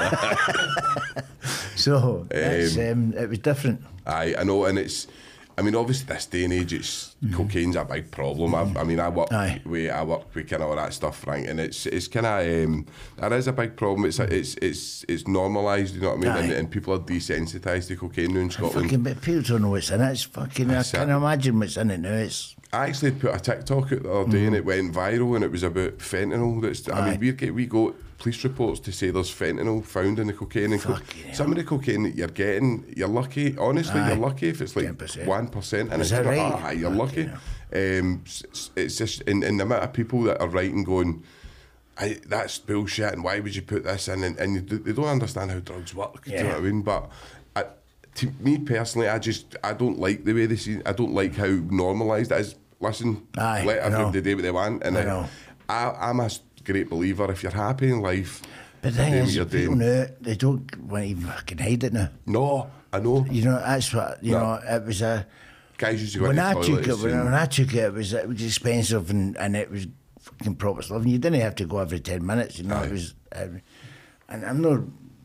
Speaker 3: So it's, um, it was different.
Speaker 2: Aye, I know, and it's. I mean, obviously, this day and age, it's cocaine's a big problem. I, I mean, I work,
Speaker 3: Aye.
Speaker 2: with, I work with kind of all that stuff, Frank, and it's it's kind of um, that is a big problem. It's it's it's it's normalised, you know what I mean, and,
Speaker 3: Aye.
Speaker 2: and people are desensitised to cocaine now in Scotland.
Speaker 3: Fucking, but people don't know what's in it. It's fucking.
Speaker 2: That's
Speaker 3: I
Speaker 2: it.
Speaker 3: can imagine what's in it now. It's.
Speaker 2: I actually put a TikTok out the other day and it went viral, and it was about fentanyl. That's I
Speaker 3: Aye.
Speaker 2: mean, we get we got police reports to say there's fentanyl found in the cocaine. And co-
Speaker 3: Fucking hell.
Speaker 2: some of the cocaine that you're getting, you're lucky. Honestly,
Speaker 3: Aye.
Speaker 2: you're lucky if it's like
Speaker 3: ten percent.
Speaker 2: one percent. And
Speaker 3: Is
Speaker 2: it's
Speaker 3: that
Speaker 2: like,
Speaker 3: right?
Speaker 2: ah, you're
Speaker 3: Fucking
Speaker 2: lucky. Um, it's, it's just in, in the amount of people that are writing going, I, that's bullshit, and why would you put this in? And, and you, do- they don't understand how drugs work. Do you know
Speaker 3: Yeah.
Speaker 2: what I mean? But I, to me personally, I just I don't like the way they see. I don't like how normalised it is. Listen,
Speaker 3: Aye,
Speaker 2: let
Speaker 3: I know.
Speaker 2: everybody do what they want, and
Speaker 3: I
Speaker 2: I
Speaker 3: know.
Speaker 2: I, I'm a great believer. If you're happy in life,
Speaker 3: But the thing
Speaker 2: do what
Speaker 3: is,
Speaker 2: you're
Speaker 3: people
Speaker 2: doing.
Speaker 3: now, they don't want to even fucking hide it now.
Speaker 2: No, I know.
Speaker 3: You know, that's what, you
Speaker 2: No.
Speaker 3: know, it was a.
Speaker 2: Guys used to go
Speaker 3: When
Speaker 2: into
Speaker 3: I
Speaker 2: the
Speaker 3: took it,
Speaker 2: toilets
Speaker 3: when,
Speaker 2: and-
Speaker 3: when I took it, it was it was expensive and, and it was fucking proper stuff. And you didn't have to go every ten minutes. You know,
Speaker 2: Aye.
Speaker 3: it was, uh, and I'm not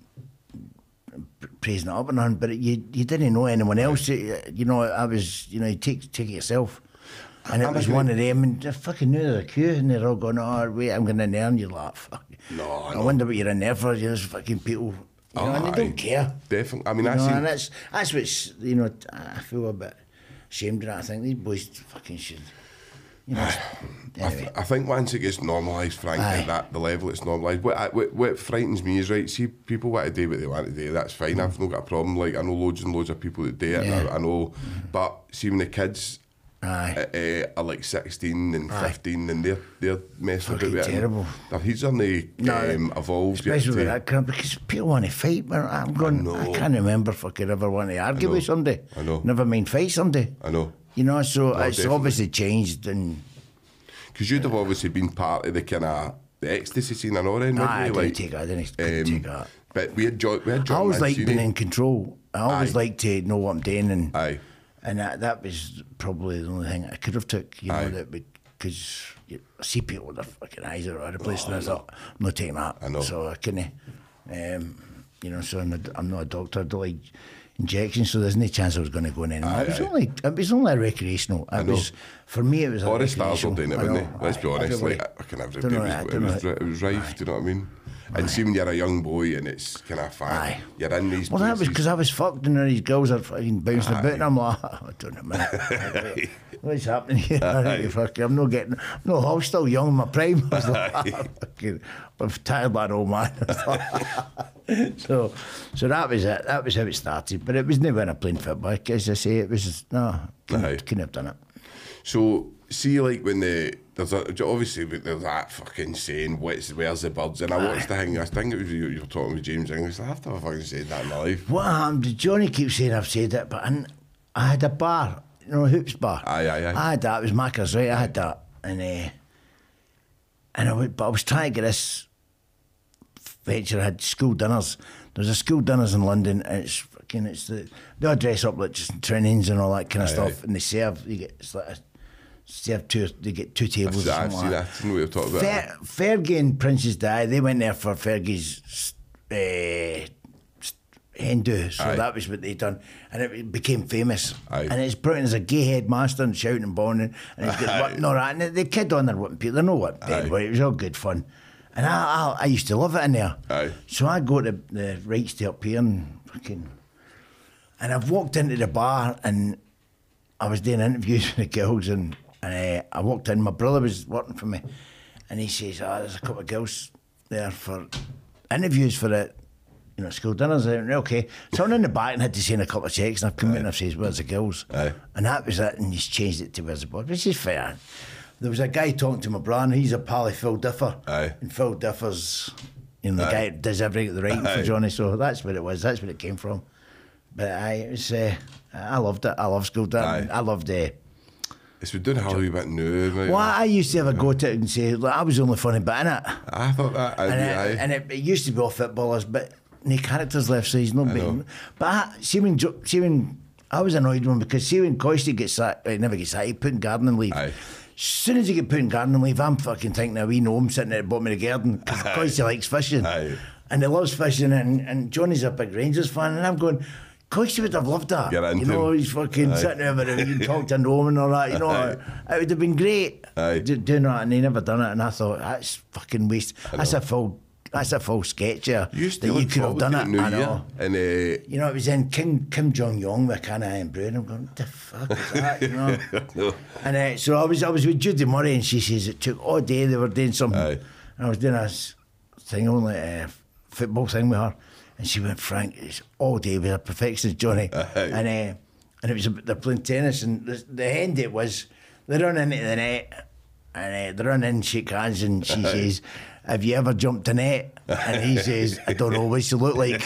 Speaker 3: praising it up and on, but you you didn't know anyone else. You you know, I was, you know, you take take it yourself. And it
Speaker 2: I'm
Speaker 3: was
Speaker 2: agree-
Speaker 3: one of them, and they fucking knew there was a queue, and they're all going, oh, wait, I'm going in there, and you're like, fuck.
Speaker 2: No,
Speaker 3: I
Speaker 2: no.
Speaker 3: wonder what you're in there for, you know, there's fucking people, you know, and they don't
Speaker 2: Aye.
Speaker 3: care.
Speaker 2: Definitely. I mean,
Speaker 3: You
Speaker 2: I
Speaker 3: know,
Speaker 2: seen.
Speaker 3: and that's, that's what's, you know, I feel a bit ashamed of that. I think these boys fucking should, you know,
Speaker 2: I,
Speaker 3: anyway.
Speaker 2: th- I think once it gets normalised, Frank,
Speaker 3: Aye.
Speaker 2: at that the level it's normalised. What, I- what what frightens me is, right, see, people want to do what they want to do. That's fine. I've not got a problem. Like, I know loads and loads of people that do it.
Speaker 3: Yeah.
Speaker 2: And I, I know, but see, when the kids
Speaker 3: Aye.
Speaker 2: uh, uh, are like sixteen and
Speaker 3: Aye.
Speaker 2: fifteen, and they're they're messing
Speaker 3: Fucking
Speaker 2: about with it.
Speaker 3: terrible.
Speaker 2: Their heads aren't
Speaker 3: No,
Speaker 2: um, evolved yet.
Speaker 3: Especially with
Speaker 2: to-
Speaker 3: that crap, because people want to fight. Man. I'm going, I,
Speaker 2: know.
Speaker 3: can't remember fucking ever want to argue
Speaker 2: know.
Speaker 3: with somebody.
Speaker 2: I know.
Speaker 3: Never mind fight somebody.
Speaker 2: I know.
Speaker 3: You know, so
Speaker 2: No,
Speaker 3: it's
Speaker 2: definitely.
Speaker 3: obviously changed. And
Speaker 2: Because you'd have obviously been part of the kind of the ecstasy scene on our end,
Speaker 3: nah, I
Speaker 2: wouldn't you?
Speaker 3: didn't
Speaker 2: Like,
Speaker 3: take that. I didn't couldn't
Speaker 2: um,
Speaker 3: take that.
Speaker 2: But we had jo- we had
Speaker 3: I
Speaker 2: John
Speaker 3: always like
Speaker 2: Mancini.
Speaker 3: being in control. I always
Speaker 2: Aye.
Speaker 3: like to know what I'm doing, and
Speaker 2: Aye.
Speaker 3: and that, that was probably the only thing I could have took. You
Speaker 2: Aye.
Speaker 3: know, that because I see people with their fucking eyes all over the place, and I thought I'm not taking that.
Speaker 2: I know.
Speaker 3: So I couldn't. Um, you know, so I'm, a, I'm not a doctor. I don't like injections, so there's no chance I was going to go in anymore.
Speaker 2: Aye,
Speaker 3: it was
Speaker 2: aye.
Speaker 3: only it was only a recreational. It
Speaker 2: know.
Speaker 3: was for me. It was a
Speaker 2: All the stars were
Speaker 3: recreational.
Speaker 2: doing it,
Speaker 3: I
Speaker 2: weren't
Speaker 3: know,
Speaker 2: they? Let's be
Speaker 3: aye,
Speaker 2: honest.
Speaker 3: everybody.
Speaker 2: Like, I can have
Speaker 3: Don't know
Speaker 2: it,
Speaker 3: that,
Speaker 2: was,
Speaker 3: don't
Speaker 2: it,
Speaker 3: know
Speaker 2: was,
Speaker 3: that.
Speaker 2: it was rife,
Speaker 3: Aye.
Speaker 2: do you know what I mean? And see when you're a young boy and it's kind of fun,
Speaker 3: Aye.
Speaker 2: you're in these
Speaker 3: Well, that was
Speaker 2: places.
Speaker 3: because I was fucked and these girls are fucking bouncing
Speaker 2: Aye.
Speaker 3: about, and I'm like, oh, don't know, man. What's happening here? I think fucking, I'm not getting. No, I was still young in my prime. I was like,
Speaker 2: Aye.
Speaker 3: fucking, I'm tired, that old man. so, so that was it. That was how it started. But it was never when I played football. As I say, it was no, couldn't,
Speaker 2: Aye.
Speaker 3: couldn't have done it.
Speaker 2: So, see, like when the there's a, obviously there's that fucking saying, "What's where's the birds?" And I watched the thing. I think it was you, you were talking with James English. I have to have fucking said that in my life.
Speaker 3: What happened? Johnny keeps saying I've said it, but I, I had a bar, you know, Hoops bar.
Speaker 2: Aye, aye, aye.
Speaker 3: I had that. It was Macca's, right? I had that, and uh, and I would, but I was trying to get this venture. I had school dinners. There's a school dinners in London, and it's fucking it's the they all dress up like just trainings and all that kind of
Speaker 2: Aye,
Speaker 3: stuff,
Speaker 2: aye.
Speaker 3: and they serve. You get it's like a, serve two. They get two tables.
Speaker 2: I've,
Speaker 3: or
Speaker 2: I've
Speaker 3: something
Speaker 2: seen
Speaker 3: like
Speaker 2: that. I've seen what you're talking about.
Speaker 3: Fer- Fergie and Princess Di, they went there for Fergie's uh, hen do, so
Speaker 2: Aye.
Speaker 3: that was what they done, and it became famous.
Speaker 2: Aye.
Speaker 3: And it's brilliant. There's a gay headmaster and shouting and bawling, and he's got
Speaker 2: Aye.
Speaker 3: what, no, right, and the kid on there whipping people. They know what
Speaker 2: Aye.
Speaker 3: dead, but it was all good fun. And I, I, I used to love it in there.
Speaker 2: Aye.
Speaker 3: So I go to the rights to up here and fucking, and I've walked into the bar and I was doing interviews with the girls, and and uh, I walked in. My brother was working for me, and he says, "Oh, there's a couple of girls there for interviews for it, you know, school dinners." I went, okay, so I'm in the back and had to sign a couple of checks, and I've come in and I've said, "Where's the girls?"
Speaker 2: Aye.
Speaker 3: And that was it, and he's changed it to "Where's the boys?" Which is fair. There was a guy talking to my brother, and he's a pal of Phil Differ,
Speaker 2: Aye.
Speaker 3: and Phil Differ's, you know, the
Speaker 2: Aye.
Speaker 3: guy that does everything at the right
Speaker 2: Aye.
Speaker 3: for Johnny. So that's what it was. That's where it came from. But I, it was, uh, I loved it. I love school dinner.
Speaker 2: Aye.
Speaker 3: I loved uh,
Speaker 2: It's we're doing a wee bit new. Mate.
Speaker 3: well, I used to have a go to it and say, look, I was the only funny bit in it.
Speaker 2: I thought that. I'd
Speaker 3: And,
Speaker 2: be,
Speaker 3: it,
Speaker 2: aye.
Speaker 3: and it, it used to be all footballers, but no characters left, so he's not
Speaker 2: know.
Speaker 3: being. But I, see, when, Jo- see when I was annoyed with him because see when Coisty gets sacked, he never gets sacked, he put in gardening leave.
Speaker 2: Aye.
Speaker 3: As soon as he get put in gardening leave, I'm fucking thinking a wee gnome sitting at the bottom of the garden because Coisty likes fishing.
Speaker 2: Aye.
Speaker 3: And he loves fishing, and, and Johnny's a big Rangers fan, and I'm going, Coisty would have loved that.
Speaker 2: Get into
Speaker 3: you know,
Speaker 2: him.
Speaker 3: he's fucking
Speaker 2: Aye.
Speaker 3: sitting over there, you can talk to Rome and all that, you know.
Speaker 2: Aye.
Speaker 3: It would have been great
Speaker 2: Aye.
Speaker 3: do- doing that, and he never done it, and I thought, that's fucking waste. That's a full that's a full sketch here
Speaker 2: You used
Speaker 3: that
Speaker 2: to
Speaker 3: you
Speaker 2: look
Speaker 3: could have
Speaker 2: forward
Speaker 3: done
Speaker 2: to
Speaker 3: it.
Speaker 2: the New
Speaker 3: I
Speaker 2: Year,
Speaker 3: know.
Speaker 2: and uh,
Speaker 3: You know, it was in Kim Kim Jong Un with kind of iron bread. I'm going, what the fuck is that? You know.
Speaker 2: no.
Speaker 3: And uh, so I was I was with Judy Murray, and she says it took all day. They were doing something,
Speaker 2: Aye.
Speaker 3: and I was doing a s- thing only uh, football thing with her, and she went, Frank, it's all day with a perfectionist Johnny,
Speaker 2: Aye.
Speaker 3: and uh, and it was about- they're playing tennis, and the, the end it was they run into the net, and uh, they run in, shake hands, and she says, have you ever jumped a net? And he says, I don't know, what's you look like?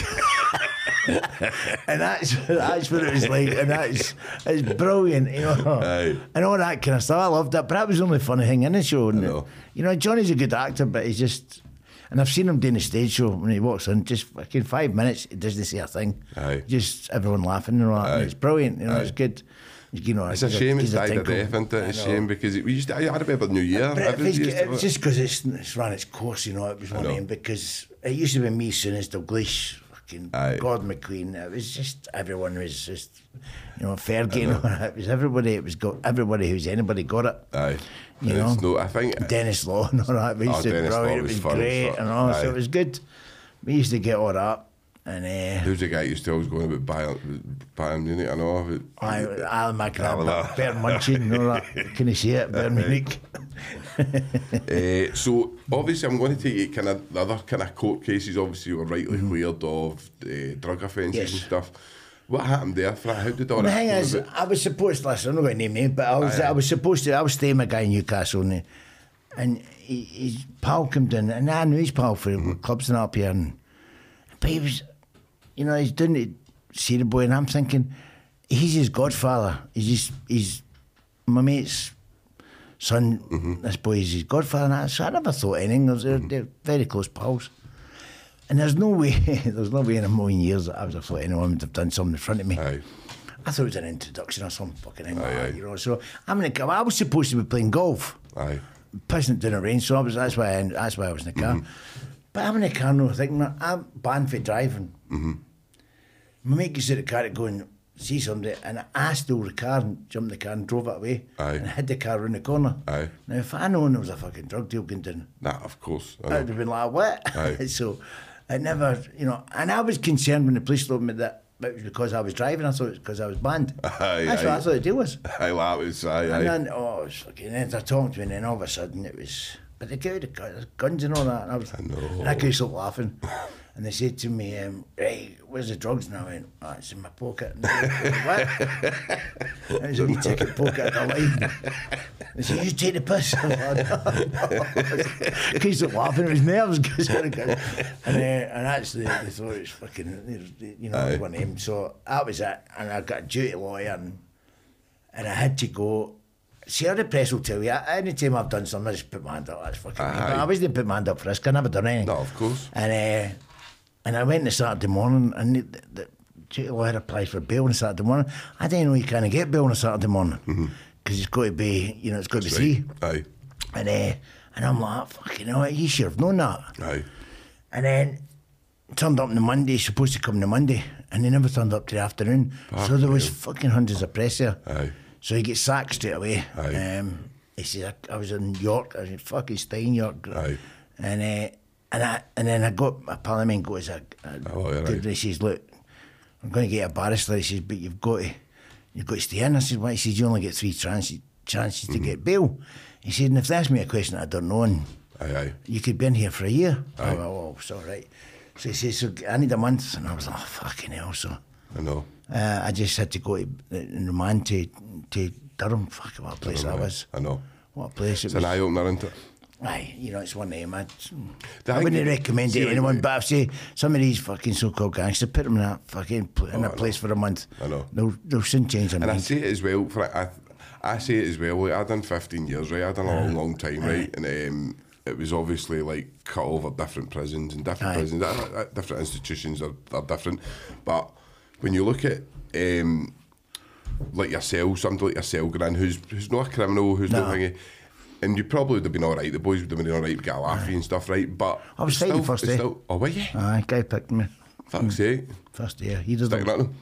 Speaker 3: And that's that's what it was like, and that's it's brilliant, you know.
Speaker 2: Aye.
Speaker 3: And all that kind of stuff. I loved it, but that was the only funny thing in the show. And
Speaker 2: know.
Speaker 3: you know, Johnny's a good actor, but he's just. And I've seen him doing a stage show when he walks in, just fucking five minutes, he doesn't say a thing.
Speaker 2: Aye.
Speaker 3: Just everyone laughing and all that. And
Speaker 2: Aye.
Speaker 3: it's brilliant, you know.
Speaker 2: Aye.
Speaker 3: It's good. You know,
Speaker 2: it's a shame it's
Speaker 3: he's a
Speaker 2: died a
Speaker 3: tinkle.
Speaker 2: death, isn't it? It's a
Speaker 3: I know.
Speaker 2: shame because it, we used to. I, I remember New Year.
Speaker 3: But it,
Speaker 2: Everybody
Speaker 3: was,
Speaker 2: used to-
Speaker 3: it was just because it's, it's ran its course, you know. It was one
Speaker 2: know.
Speaker 3: of them because it used to be me, Soonest, Dalglish, fucking
Speaker 2: Aye.
Speaker 3: Gordon McQueen. It was just everyone was just, you know, Fergie. You know, it was everybody. It was got everybody who's anybody got it.
Speaker 2: Aye.
Speaker 3: You
Speaker 2: And it's
Speaker 3: know?
Speaker 2: No, I think
Speaker 3: Dennis Law and all that. We used
Speaker 2: Oh,
Speaker 3: to
Speaker 2: Dennis
Speaker 3: brilliant.
Speaker 2: Law
Speaker 3: It
Speaker 2: was
Speaker 3: was
Speaker 2: fun,
Speaker 3: great
Speaker 2: so-
Speaker 3: and all.
Speaker 2: aye.
Speaker 3: So it was good. We used to get all that. And uh,
Speaker 2: who's the guy who used to always going about Bayern, Bayern Munich? I know. but-
Speaker 3: I, Alan
Speaker 2: Alan,
Speaker 3: McGrath,
Speaker 2: uh,
Speaker 3: Bert Munchen, and all that. Can you see it? Bayern Munich.
Speaker 2: Uh, so obviously, I'm going to take you kind of the other kind of court cases. Obviously, were rightly cleared of uh, drug offences
Speaker 3: Yes.
Speaker 2: and stuff. What happened there? For how did all
Speaker 3: The
Speaker 2: that
Speaker 3: thing
Speaker 2: come
Speaker 3: is,
Speaker 2: about?
Speaker 3: I was supposed to listen. I'm not going to name names, but I was,
Speaker 2: Aye, aye.
Speaker 3: I was supposed to. I was staying with a guy in Newcastle, and, and he, his pal came down, and I knew his pal for
Speaker 2: Mm-hmm.
Speaker 3: clubs and up here, and but he was, you know, he's doing it, see the boy, and I'm thinking, he's his godfather. He's his, he's my mate's son.
Speaker 2: Mm-hmm.
Speaker 3: This boy is his godfather, and I, so I never thought anything. They're, they're very close pals. And there's no way, there's no way in a million years that I would have thought anyone would have done something in front of me.
Speaker 2: Aye.
Speaker 3: I thought it was an introduction or some fucking thing like
Speaker 2: Aye,
Speaker 3: that,
Speaker 2: aye.
Speaker 3: you know. So I'm in the car. I was supposed to be playing golf,
Speaker 2: Aye.
Speaker 3: pissing it down the rain. So I was. That's why. I, that's why I was in the car.
Speaker 2: Mm-hmm.
Speaker 3: But I'm in the car now, thinking I'm banned for driving.
Speaker 2: Mm-hmm.
Speaker 3: My mate gets out of the car to go and see somebody, and I stole the car and jumped in the car and drove it away,
Speaker 2: Aye.
Speaker 3: and hid the car around the corner.
Speaker 2: Aye.
Speaker 3: Now, if I known there was a fucking drug deal going down,
Speaker 2: Nah, of course. I
Speaker 3: I
Speaker 2: know.
Speaker 3: would have been like, what?
Speaker 2: Aye.
Speaker 3: So I never, you know, and I was concerned when the police told me that it was because I was driving. I thought it was because I was banned.
Speaker 2: Aye,
Speaker 3: That's
Speaker 2: aye.
Speaker 3: what I thought the deal was.
Speaker 2: Aye, that was. Aye,
Speaker 3: And
Speaker 2: aye.
Speaker 3: then, oh, it was fucking, and they're talking to me, and then all of a sudden it was, but they gave the gu- guns and all that, and I was,
Speaker 2: I know.
Speaker 3: and I couldn't stop laughing. And they said to me, um, "Hey, where's the drugs?" And I went, "Oh, it's in my pocket." And they went, "What?" It was a wee ticket pocket at the line. They said, "You take the piss." Because of laughing, it was nerves. and, uh, and actually, they thought it was fucking, you know, one of them. So that was it. And I got a duty lawyer, and, and I had to go. See, how the press will tell you, any time I've done something, I just put my hand up. That's fucking me. But I wasn't put my hand up for this, 'cause I never done anything.
Speaker 2: No, of course.
Speaker 3: And uh, and I went on Saturday morning, and the, the, the duty lawyer applied for bail on Saturday morning. I didn't know you can't get bail on a Saturday morning, because mm-hmm. it's got to be, you know, it's got to be
Speaker 2: right. Aye.
Speaker 3: And uh, and I'm like, fucking hell, you should have known that.
Speaker 2: Aye.
Speaker 3: And then turned up on the Monday, supposed to come on the Monday, and they never turned up to the afternoon. Fuck so there was you. fucking hundreds of press there.
Speaker 2: Aye.
Speaker 3: So he gets sacked straight away.
Speaker 2: Aye.
Speaker 3: Um, he said, I, I was in York, I was in fucking Stein, York.
Speaker 2: Aye.
Speaker 3: And uh, and I and then I got a parliament goes a, a
Speaker 2: oh, yeah, right.
Speaker 3: He says, look, I'm going to get a barrister. He says, but you've got to you've got to stay in. I said, why? He says, you only get three chances chances mm-hmm. to get bail. He said, and if they ask me a question I don't know, and
Speaker 2: aye, aye.
Speaker 3: you could be in here for a year.
Speaker 2: Aye.
Speaker 3: I went, oh, it's all right. So he says, so I need a month, and I was like, oh, fucking hell. So
Speaker 2: I know.
Speaker 3: Uh, I just had to go to in remand to to Durham. Fuck, what a place that was.
Speaker 2: I know.
Speaker 3: What a place it
Speaker 2: it's
Speaker 3: was.
Speaker 2: It's an eye opener, isn't it?
Speaker 3: Aye, you know, it's one name. I,
Speaker 2: I
Speaker 3: I wouldn't recommend it to anyone,
Speaker 2: like,
Speaker 3: but I've say some of these fucking so-called gangsters, put them in that fucking pl- in
Speaker 2: oh,
Speaker 3: a place for a month.
Speaker 2: I know.
Speaker 3: They'll, they'll soon change their
Speaker 2: And
Speaker 3: mind.
Speaker 2: I say it as well, for I, I say it as well, like, I done fifteen years, right? I done a long, long time, right? And um, it was obviously like cut over different prisons and different
Speaker 3: Aye.
Speaker 2: prisons, uh, uh, different institutions are, are different. But when you look at um, like yourself, somebody like yourself, Gran, who's who's not a criminal, who's
Speaker 3: No.
Speaker 2: not thingy, and you probably would have been all right. The boys would have been all right. We got a laughy and stuff, right? But
Speaker 3: I was
Speaker 2: it's
Speaker 3: fighting
Speaker 2: still,
Speaker 3: first
Speaker 2: it's
Speaker 3: day.
Speaker 2: still, oh, were you?
Speaker 3: Aye, guy picked me.
Speaker 2: Fuck's sake.
Speaker 3: First year. He doesn't.
Speaker 2: Sticking at them.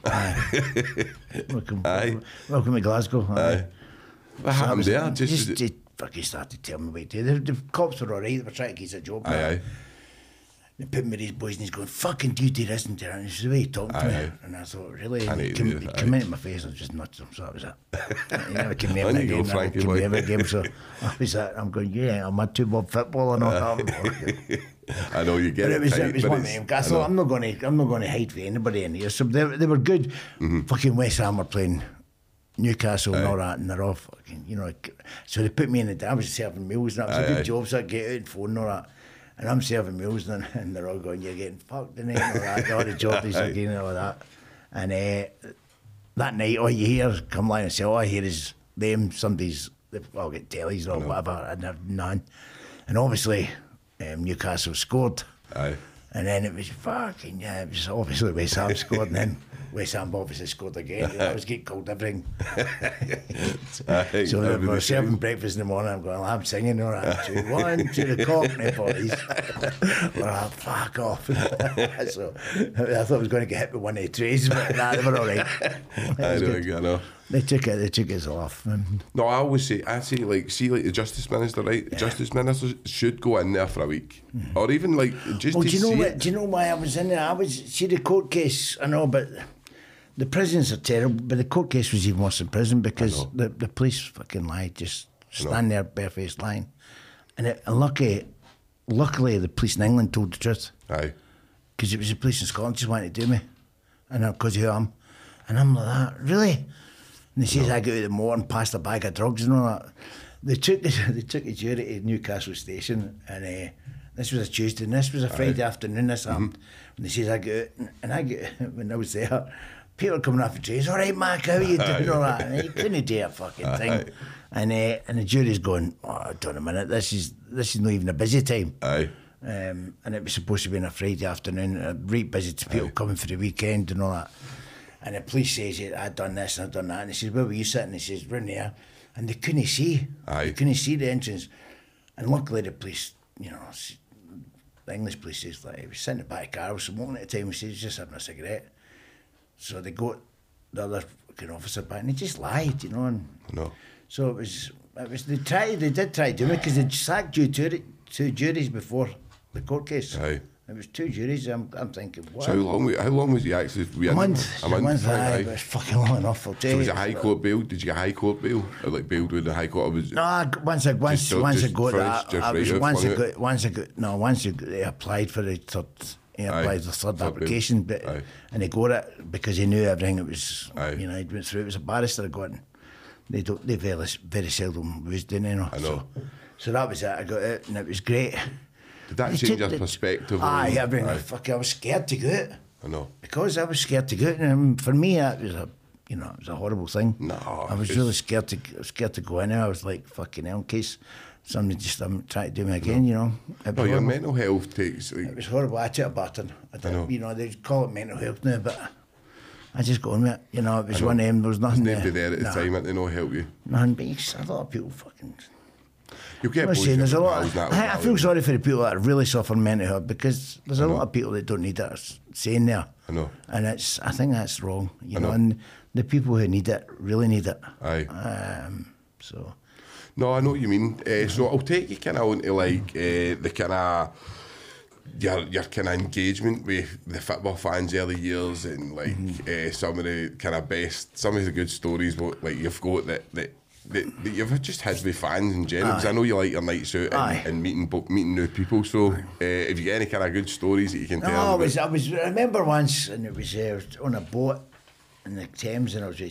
Speaker 3: Aye. welcome,
Speaker 2: Aye.
Speaker 3: welcome to Glasgow. Aye.
Speaker 2: Aye. What
Speaker 3: So I
Speaker 2: happened
Speaker 3: was-
Speaker 2: there? Just,
Speaker 3: just,
Speaker 2: just
Speaker 3: just fucking started telling me what to do. The, the cops were all right. They were trying to get a job.
Speaker 2: aye, aye.
Speaker 3: They put me with these boys and he's going, fucking duty this and that. And it's the way he talked to
Speaker 2: Aye,
Speaker 3: me.
Speaker 2: aye.
Speaker 3: And I thought, really?
Speaker 2: I
Speaker 3: And
Speaker 2: need
Speaker 3: he
Speaker 2: to
Speaker 3: came,
Speaker 2: do
Speaker 3: he
Speaker 2: that,
Speaker 3: came
Speaker 2: aye.
Speaker 3: into my face and just nudged him. So that was it. He never came near
Speaker 2: On
Speaker 3: me
Speaker 2: you go,
Speaker 3: again. Never
Speaker 2: Frankie
Speaker 3: came
Speaker 2: boy.
Speaker 3: near me again. So I was that. I'm going, yeah, I'm a two-bob football and all that.
Speaker 2: I know you get
Speaker 3: But
Speaker 2: it.
Speaker 3: it was,
Speaker 2: tight,
Speaker 3: it was
Speaker 2: but
Speaker 3: one of
Speaker 2: it's-
Speaker 3: them. I
Speaker 2: I
Speaker 3: thought,
Speaker 2: know.
Speaker 3: I'm not going to, I'm not going to hide for anybody in here. So they, they were good.
Speaker 2: Mm-hmm.
Speaker 3: Fucking West Ham were playing Newcastle and
Speaker 2: Aye.
Speaker 3: all that, and they're all fucking, you know. Like, so they put me in the. I was serving meals, and that was
Speaker 2: Aye,
Speaker 3: a good
Speaker 2: aye.
Speaker 3: job. So I get out and phone and all that, and I'm serving meals, and, and they're all going, "You're getting fucked," and all that. All the job is
Speaker 2: Aye.
Speaker 3: again and all that. And uh, that night, all you hear come line and say, all I hear is them. Somebody's they've all got tellies or whatever, and they're none. And obviously, um, Newcastle scored.
Speaker 2: Aye.
Speaker 3: And then it was fucking, yeah, it was obviously West Ham scored, and then West Ham obviously scored again. I was getting called everything.
Speaker 2: Aye,
Speaker 3: so they
Speaker 2: everything.
Speaker 3: were serving breakfast in the morning. I'm going, I'm singing, all right, two, one, to the cockney boys. Well, like, fuck off. So I thought I was going to get hit with one of the trays, but nah, they were all right.
Speaker 2: I know, I know.
Speaker 3: They took it, they took us off. And
Speaker 2: No, I always say, I say, like, see, like the Justice Minister, right? The Justice Minister should go in there for a week, or even like just
Speaker 3: well,
Speaker 2: to
Speaker 3: do you know
Speaker 2: see
Speaker 3: what?
Speaker 2: it.
Speaker 3: Do you know why I was in there? I was see the court case. I know, but the prisons are terrible. But the court case was even worse than prison because
Speaker 2: know.
Speaker 3: the the police fucking lied, just stand there barefaced lying. And, it, and lucky, luckily, the police in England told the truth
Speaker 2: Aye,
Speaker 3: because it was the police in Scotland just wanted to do me, and because of who I am, and I'm like that really. And they says I got out of the motor and passed a bag of drugs and all that. They took the, they took the jury to Newcastle station, and uh, this was a Tuesday, and this was a Friday afternoon. This happened, and they says I got out, and I got when I was there, people coming off the trains. All right, Mark, how are you doing? All that, and you couldn't do a fucking thing.
Speaker 2: Aye.
Speaker 3: And uh, and the jury's going, oh, hold on a minute, this is this is not even a busy time.
Speaker 2: aye,
Speaker 3: Um, and it was supposed to be on a Friday afternoon, uh, right busy to people
Speaker 2: Aye.
Speaker 3: coming for the weekend and all that. And the police says, I'd done this and I'd done that. And he says, where were you sitting? He says, we're in there. And they couldn't see.
Speaker 2: Aye.
Speaker 3: They couldn't see the entrance. And luckily the police, you know, s- the English police says, like, he was sitting in the back of the car, I was smoking at the time, he says, he's just having a cigarette. So they got the other fucking officer back and he just lied, you know. And
Speaker 2: no,
Speaker 3: so it was, it was they tried, they did try to do it because they sacked you two, two juries before the court case.
Speaker 2: aye.
Speaker 3: It was two juries. I'm, I'm thinking, what?
Speaker 2: So how long? wa- How long was he actually? were you
Speaker 3: a
Speaker 2: in?
Speaker 3: month.
Speaker 2: A month.
Speaker 3: aye,
Speaker 2: aye,
Speaker 3: but
Speaker 2: aye.
Speaker 3: it's fucking long enough. I'll tell
Speaker 2: So
Speaker 3: you.
Speaker 2: was it high court bail? Did you get high court bail? Or like bailed with the high court? Or was
Speaker 3: No, I, once I once
Speaker 2: Just-
Speaker 3: once I
Speaker 2: just
Speaker 3: got
Speaker 2: first,
Speaker 3: that,
Speaker 2: just
Speaker 3: I was
Speaker 2: right out,
Speaker 3: once I
Speaker 2: flung it?
Speaker 3: got once I got no once I got, they applied for the third he
Speaker 2: Aye.
Speaker 3: applied the third
Speaker 2: Third
Speaker 3: application,
Speaker 2: bid.
Speaker 3: but
Speaker 2: Aye.
Speaker 3: and he got it because he knew everything. It was,
Speaker 2: Aye.
Speaker 3: you know, he went through. It was a barrister that got it. They don't. They very very seldom was doing, you know.
Speaker 2: I know.
Speaker 3: So, so that was it. I got it, and it was great.
Speaker 2: Did that
Speaker 3: They
Speaker 2: change
Speaker 3: took
Speaker 2: your
Speaker 3: the-
Speaker 2: perspective?
Speaker 3: Aye,
Speaker 2: on-
Speaker 3: everything.
Speaker 2: Aye.
Speaker 3: Fuck, I was scared to go out
Speaker 2: I know.
Speaker 3: because I was scared to go out, and for me, that was a, you know, it was a horrible thing.
Speaker 2: No,
Speaker 3: I was
Speaker 2: it's-
Speaker 3: really scared to scared to go in there. I was like, fucking hell, in case somebody just um, tried to do me again, you know. It
Speaker 2: No,
Speaker 3: was
Speaker 2: your
Speaker 3: horrible.
Speaker 2: mental health takes. Like,
Speaker 3: It was horrible. I took a battering. I did,
Speaker 2: know.
Speaker 3: You know, they call it mental health now, but I just got on with it. You know, it was
Speaker 2: know.
Speaker 3: one of them. There was
Speaker 2: there's
Speaker 3: nothing
Speaker 2: nobody there at the
Speaker 3: Nah,
Speaker 2: time that they know help you.
Speaker 3: Nothing. But you- a lot of people fucking.
Speaker 2: You'll get
Speaker 3: I'm
Speaker 2: boys
Speaker 3: saying there's a
Speaker 2: that
Speaker 3: lot.
Speaker 2: pals
Speaker 3: Of,
Speaker 2: that
Speaker 3: I, I
Speaker 2: will
Speaker 3: feel
Speaker 2: value.
Speaker 3: sorry for the people that really suffer mental health because there's a
Speaker 2: know.
Speaker 3: lot of people that don't need that s- saying there.
Speaker 2: I know.
Speaker 3: And it's. I think that's wrong. You
Speaker 2: I
Speaker 3: know,
Speaker 2: know.
Speaker 3: and the people who need it really need it.
Speaker 2: Aye.
Speaker 3: Um. So.
Speaker 2: No, I know what you mean. Uh, so I'll take you kind of onto like uh, the kind of your your kind of engagement with the football fans early years and like
Speaker 3: Mm-hmm.
Speaker 2: uh, some of the kind of best, some of the good stories what like you've got that that. That, that you've just had with fans in general, because I know you like your nights out
Speaker 3: Aye.
Speaker 2: and, and meeting bo- meeting new people. So, uh, if you get any kind of good stories that you can
Speaker 3: No,
Speaker 2: tell,
Speaker 3: I
Speaker 2: about-
Speaker 3: was, I was. I remember once, and it was, uh, I was on a boat in the Thames, and I was with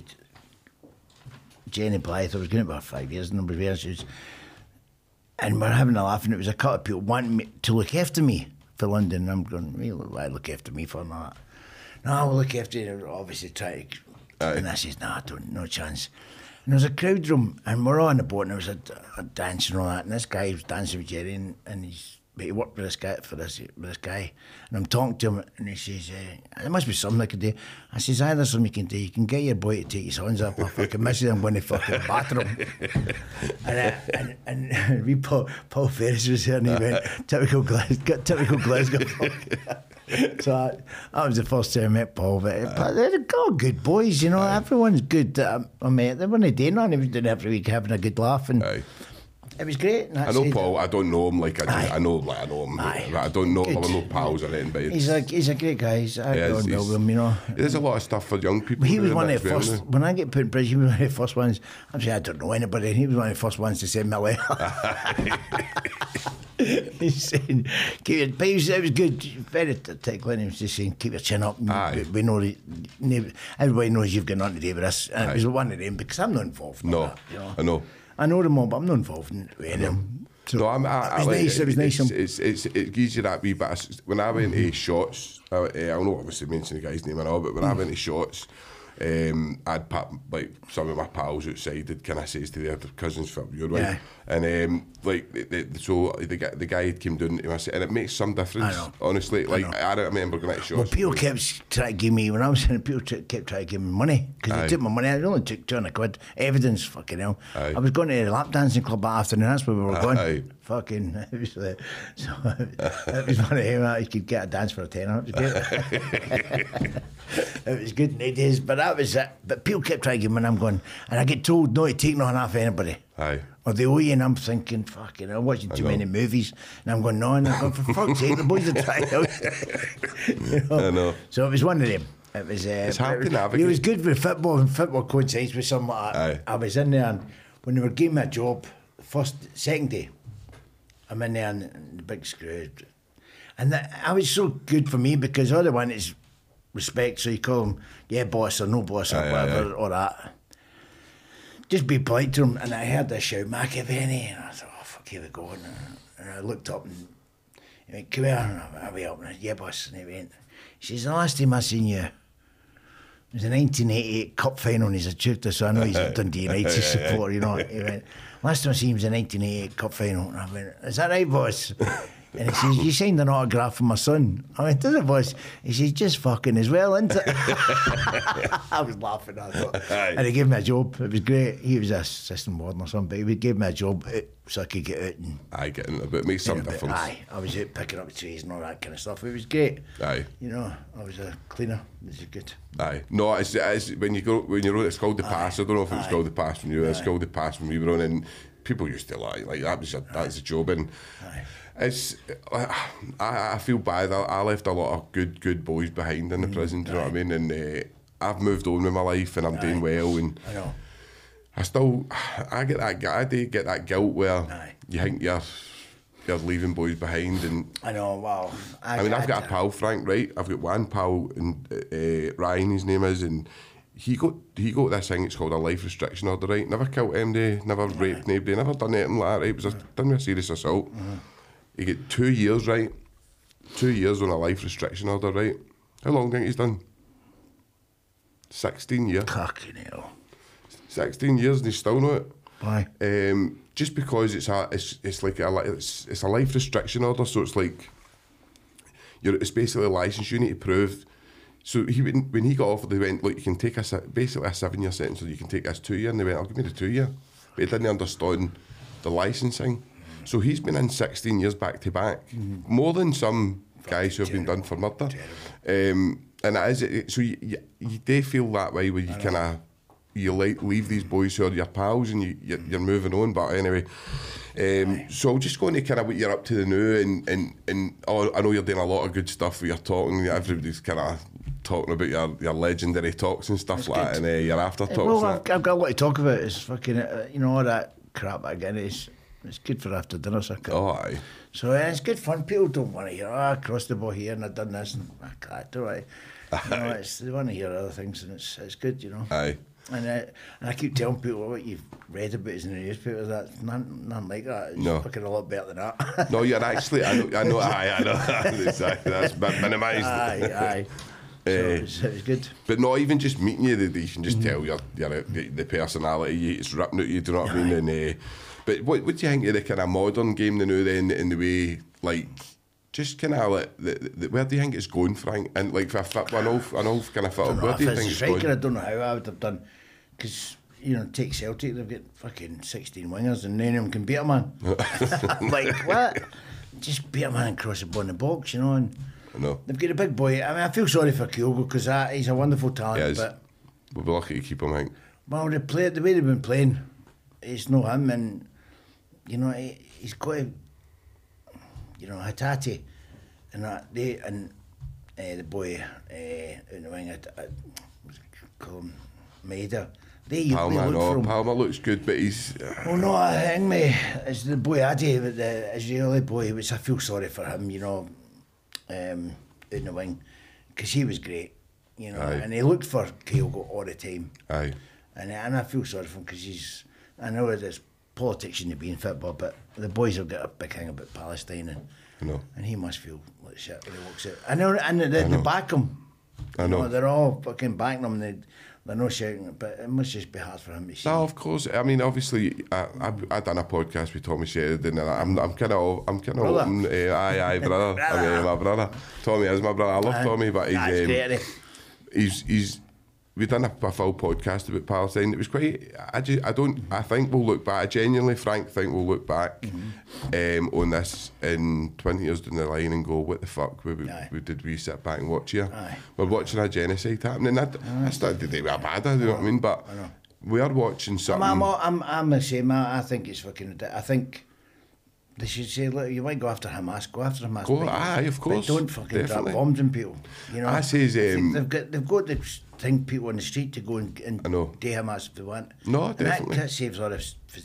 Speaker 3: Jenny Blythe. I was going about five years, and I was there. She was, and we're having a laugh, and it was a couple of people wanting me to look after me for London. And I'm going, really, why look after me for that? No, we'll look after you. Obviously, try to.
Speaker 2: Aye.
Speaker 3: And I says, no, I don't, no chance. And there was a crowd room, and we're all on the boat, and there was a, a dance and all that. And this guy was dancing with Jerry, and, and he's, but he worked with this guy for this with this guy. And I'm talking to him, and he says, uh, "There must be something I could do." I says, "Aye, there's something you can do. You can get your boy to take his hands up. I fucking miss it. I'm going to fucking batter him." and, uh, and and we Paul, Paul Ferris was here, and he went, "Typical Glasgow, typical Glasgow." So I, that was the first time I met Paul. But, but they're all good boys, you know. Aye. Everyone's good that I, I met. They weren't doing nothing. They was doing every week having a good laugh, and
Speaker 2: Aye.
Speaker 3: it was great. And
Speaker 2: I know Paul. I don't know him like I, just,
Speaker 3: Aye.
Speaker 2: I know like I know him.
Speaker 3: Aye.
Speaker 2: But I don't know.
Speaker 3: Good.
Speaker 2: Well, I'm no pals or anything. But it's,
Speaker 3: He's a he's a great guy. He's, I
Speaker 2: yeah,
Speaker 3: don't
Speaker 2: it's-
Speaker 3: know
Speaker 2: it's-
Speaker 3: him, you know.
Speaker 2: There's a lot of stuff for young people.
Speaker 3: But he was
Speaker 2: doing
Speaker 3: one
Speaker 2: that
Speaker 3: of the
Speaker 2: as well
Speaker 3: first.
Speaker 2: now.
Speaker 3: When I get put in prison, he was one of the first ones. I'm saying I don't know anybody. And he was one of the first ones to send me a letter. He's saying, keep your, but he was, it was good, very tickling. He was just saying, keep your chin up. And
Speaker 2: Aye.
Speaker 3: We, we know that everybody knows you've got nothing to do with this. And
Speaker 2: Aye.
Speaker 3: it was one of them because I'm not involved. in
Speaker 2: No,
Speaker 3: that, you know.
Speaker 2: I know.
Speaker 3: I know them all, but I'm not involved in any of them. So
Speaker 2: No, I'm, I,
Speaker 3: it
Speaker 2: I
Speaker 3: was
Speaker 2: like
Speaker 3: nice.
Speaker 2: it.
Speaker 3: It was nice.
Speaker 2: It's,
Speaker 3: of him.
Speaker 2: it's, it's, it gives you that wee bit. Of, when I went to shots, I, uh, I'll not obviously mention the guy's name and all, but when I went to shots, um, I'd pat, like some of my pals outside had kind of says to their cousins from your way,
Speaker 3: Yeah.
Speaker 2: and um, like the, the, so the guy the guy came down to me and it makes some difference.
Speaker 3: I know.
Speaker 2: Honestly, like
Speaker 3: know.
Speaker 2: I, I remember going to shots.
Speaker 3: Well, people
Speaker 2: like,
Speaker 3: kept trying to give me, when I was in, people t- kept trying to give me money because
Speaker 2: Aye.
Speaker 3: they took my money. I only took two hundred quid. Evidence, fucking hell.
Speaker 2: Aye.
Speaker 3: I was going to the lap dancing club that afternoon. That's where we were going.
Speaker 2: Aye.
Speaker 3: Fucking, it was, uh, so, it was one of them that you could get a dance for a tenner. It was great. It was good in the days, but that was it. But people kept trying to give me money. I'm going, and I get told not to take nothing off anybody.
Speaker 2: Aye.
Speaker 3: Or they owe you, and I'm thinking, fucking, I'm watching too
Speaker 2: know.
Speaker 3: many movies. And I'm going, no, and I'm going, for fuck's sake, the boys are trying out. You know?
Speaker 2: I know.
Speaker 3: So it was one of them. It was, uh,
Speaker 2: It's hard
Speaker 3: it
Speaker 2: to
Speaker 3: was,
Speaker 2: navigate.
Speaker 3: It was good with football, and football coincides with something like that.
Speaker 2: Aye.
Speaker 3: I was in there, and when they were giving me a job, first, second day, I'm in there, and, and the big screw. And that, I was so good for me because all they want is respect. So you call them, yeah, boss, or no boss, or
Speaker 2: Aye, aye,
Speaker 3: whatever,
Speaker 2: aye.
Speaker 3: or that. Just be polite to him, and I heard this shout, McAvenny, and I thought, oh, fuck, here we go. And, uh, and I looked up, and he went, come here, and I went up, and I said, yeah, boss. And he went, he says, the last time I seen you, it was the nineteen eighty-eight Cup final, and he's a tutor, so I know he's a Dundee United supporter, you know. He went, last time I seen him was the nineteen eighty-eight Cup final, and I went, is that right, boss? And he says, you signed an autograph for my son. I went, does it, boss? He says, just fucking as well, isn't it? I was laughing at it.
Speaker 2: Aye.
Speaker 3: And he gave me a job. It was great. He was a assistant warden or something, but he gave me a job out so I could get out and...
Speaker 2: I get into it, but it makes some
Speaker 3: you know, but
Speaker 2: difference.
Speaker 3: Aye, I was out picking up trees and all that kind of stuff. It was great.
Speaker 2: Aye.
Speaker 3: You know, I was a cleaner. It was good.
Speaker 2: Aye, no, it's, it's when you go when you're on, it's called the pass. I don't know if it was
Speaker 3: Aye.
Speaker 2: called the pass from you. It's
Speaker 3: Aye.
Speaker 2: called the pass from you were on, and people used to lie like that was a, that's a job, and
Speaker 3: Aye.
Speaker 2: it's I, I feel bad. I, I left a lot of good good boys behind in the prison. Do you know what I mean? And uh, I've moved on with my life, and I'm doing well, and
Speaker 3: I know.
Speaker 2: I still I get that I do get that guilt where
Speaker 3: Aye.
Speaker 2: you think you're you're leaving boys behind. And
Speaker 3: I know, wow. I,
Speaker 2: I mean, I've
Speaker 3: I,
Speaker 2: got a pal, Frank, right? I've got one pal, and uh, Ryan, his name is, and he got he got this thing, it's called a life restriction order, right? Never killed anybody, never yeah. raped anybody, never done anything like that, right? It was a, done with a serious assault. Mm-hmm. He get two years, right? Two years on a life restriction order, right? How long do you think he's done? sixteen years.
Speaker 3: Fucking hell.
Speaker 2: sixteen years and he's still not it.
Speaker 3: Why?
Speaker 2: Um, just because it's a, it's it's like a, it's it's a life restriction order, so it's like, you're, it's basically a licence you need to prove. So he when he got offered, they went, look, you can take a basically a seven year sentence, or you can take this two year, and they went, I'll give me the two year, but he didn't understand the licensing. So he's been in sixteen years back to back, mm-hmm. more than some guys who have been done for murder. Um, and it is, it, so you, you, you do feel that way where you kind of, you like leave these boys who are your pals and you, you're, you're moving on. But anyway, um, so I'll just go into kind of what you're up to the new, and, and, and oh, I know you're doing a lot of good stuff where you're talking, everybody's kind of talking about your, your legendary talks and stuff. That's like that, and uh, your after talks.
Speaker 3: Well, I've, I've got a lot to talk about. It's fucking, uh, you know, all that crap again. It's, it's good for after dinner circuit.
Speaker 2: Oh, aye.
Speaker 3: So uh, it's good fun. People don't want to hear, oh, I crossed the ball here and I've done this and that, don't I? You know, it's, they want to hear other things, and it's it's good, you know.
Speaker 2: Aye.
Speaker 3: And, uh, and I keep telling people what you've read about is in the newspaper. That's none, none like that. It's
Speaker 2: no.
Speaker 3: fucking a lot better than that.
Speaker 2: No, you're actually, I know, I know, aye, I know. Exactly, that's minimised.
Speaker 3: Aye, aye. So uh, it, was, it was good.
Speaker 2: But not even just meeting you, you can just mm-hmm. tell you're, you're the, the personality, it's ripping out you, do you know what I mean? And, uh, but what, what do you think of the kind of modern game the new then, in the way, like, just kind of like, the, the, where do you think it's going, Frank? And like for a fit, an old, an old kind of fit, where do you think it's
Speaker 3: striker,
Speaker 2: going?
Speaker 3: I don't know how I would have done, because, you know, take Celtic, they've got fucking sixteen wingers and none of them can beat a man. Like, what? Just beat a man and cross the ball in the box, you know, and
Speaker 2: I know.
Speaker 3: They've got a big boy. I mean, I feel sorry for Kyogo because he's a wonderful talent,
Speaker 2: yeah,
Speaker 3: but
Speaker 2: we'll be lucky to keep him, I think.
Speaker 3: Well, the, play, the way they've been playing, it's no him, and, you know, he, he's got a, you know, Hatate, and that, they, and uh, the boy uh, in the wing, I, I call him Maida. They,
Speaker 2: Palmer,
Speaker 3: they look
Speaker 2: no,
Speaker 3: for him.
Speaker 2: Palmer looks good, but he's...
Speaker 3: Well, no, I think me, it's the boy Adi, the Israeli boy, which I feel sorry for him, you know, um, in the wing, because he was great, you know,
Speaker 2: Aye.
Speaker 3: and he looked for Kyogo all the time.
Speaker 2: Aye.
Speaker 3: And, and I feel sorry for him because he's, I know there's politics in the being football, but the boys have got a big thing about Palestine, and
Speaker 2: I know.
Speaker 3: and he must feel like shit when he walks out. I know, and they, they back him.
Speaker 2: I know.
Speaker 3: know. They're all fucking backing him, and they, they're not shouting, but it must just be hard for him to see.
Speaker 2: No, of course. I mean, obviously, I I, I done a podcast with Tommy Sheridan, and I'm I'm kind of I'm kind of open. Uh, aye, aye, brother. I mean, my brother. Tommy is my brother. I love aye. Tommy, but he's um,
Speaker 3: great,
Speaker 2: he's he's. We've done a, a full podcast about Palestine. It was quite. I just, I don't. I think we'll look back. I genuinely, Frank, think we'll look back mm-hmm. um, on this in twenty years down the line and go, "What the fuck? We, we, we did we sit back and watch here?
Speaker 3: Aye.
Speaker 2: We're watching a genocide happening. That, that's not the day we're bad. You know what I mean? But we are watching something.
Speaker 3: I'm, I'm, I'm, I'm the same. I, I think it's fucking. I think they should say, look, you might go after Hamas. Go after Hamas.
Speaker 2: Go,
Speaker 3: but,
Speaker 2: aye, of course.
Speaker 3: But don't fucking
Speaker 2: definitely.
Speaker 3: drop bombs on people. You know.
Speaker 2: I says um,
Speaker 3: they've got they've got the thing people on the street to go and, and
Speaker 2: I know.
Speaker 3: do Hamas if they want.
Speaker 2: No,
Speaker 3: and
Speaker 2: definitely.
Speaker 3: That, that saves a lot of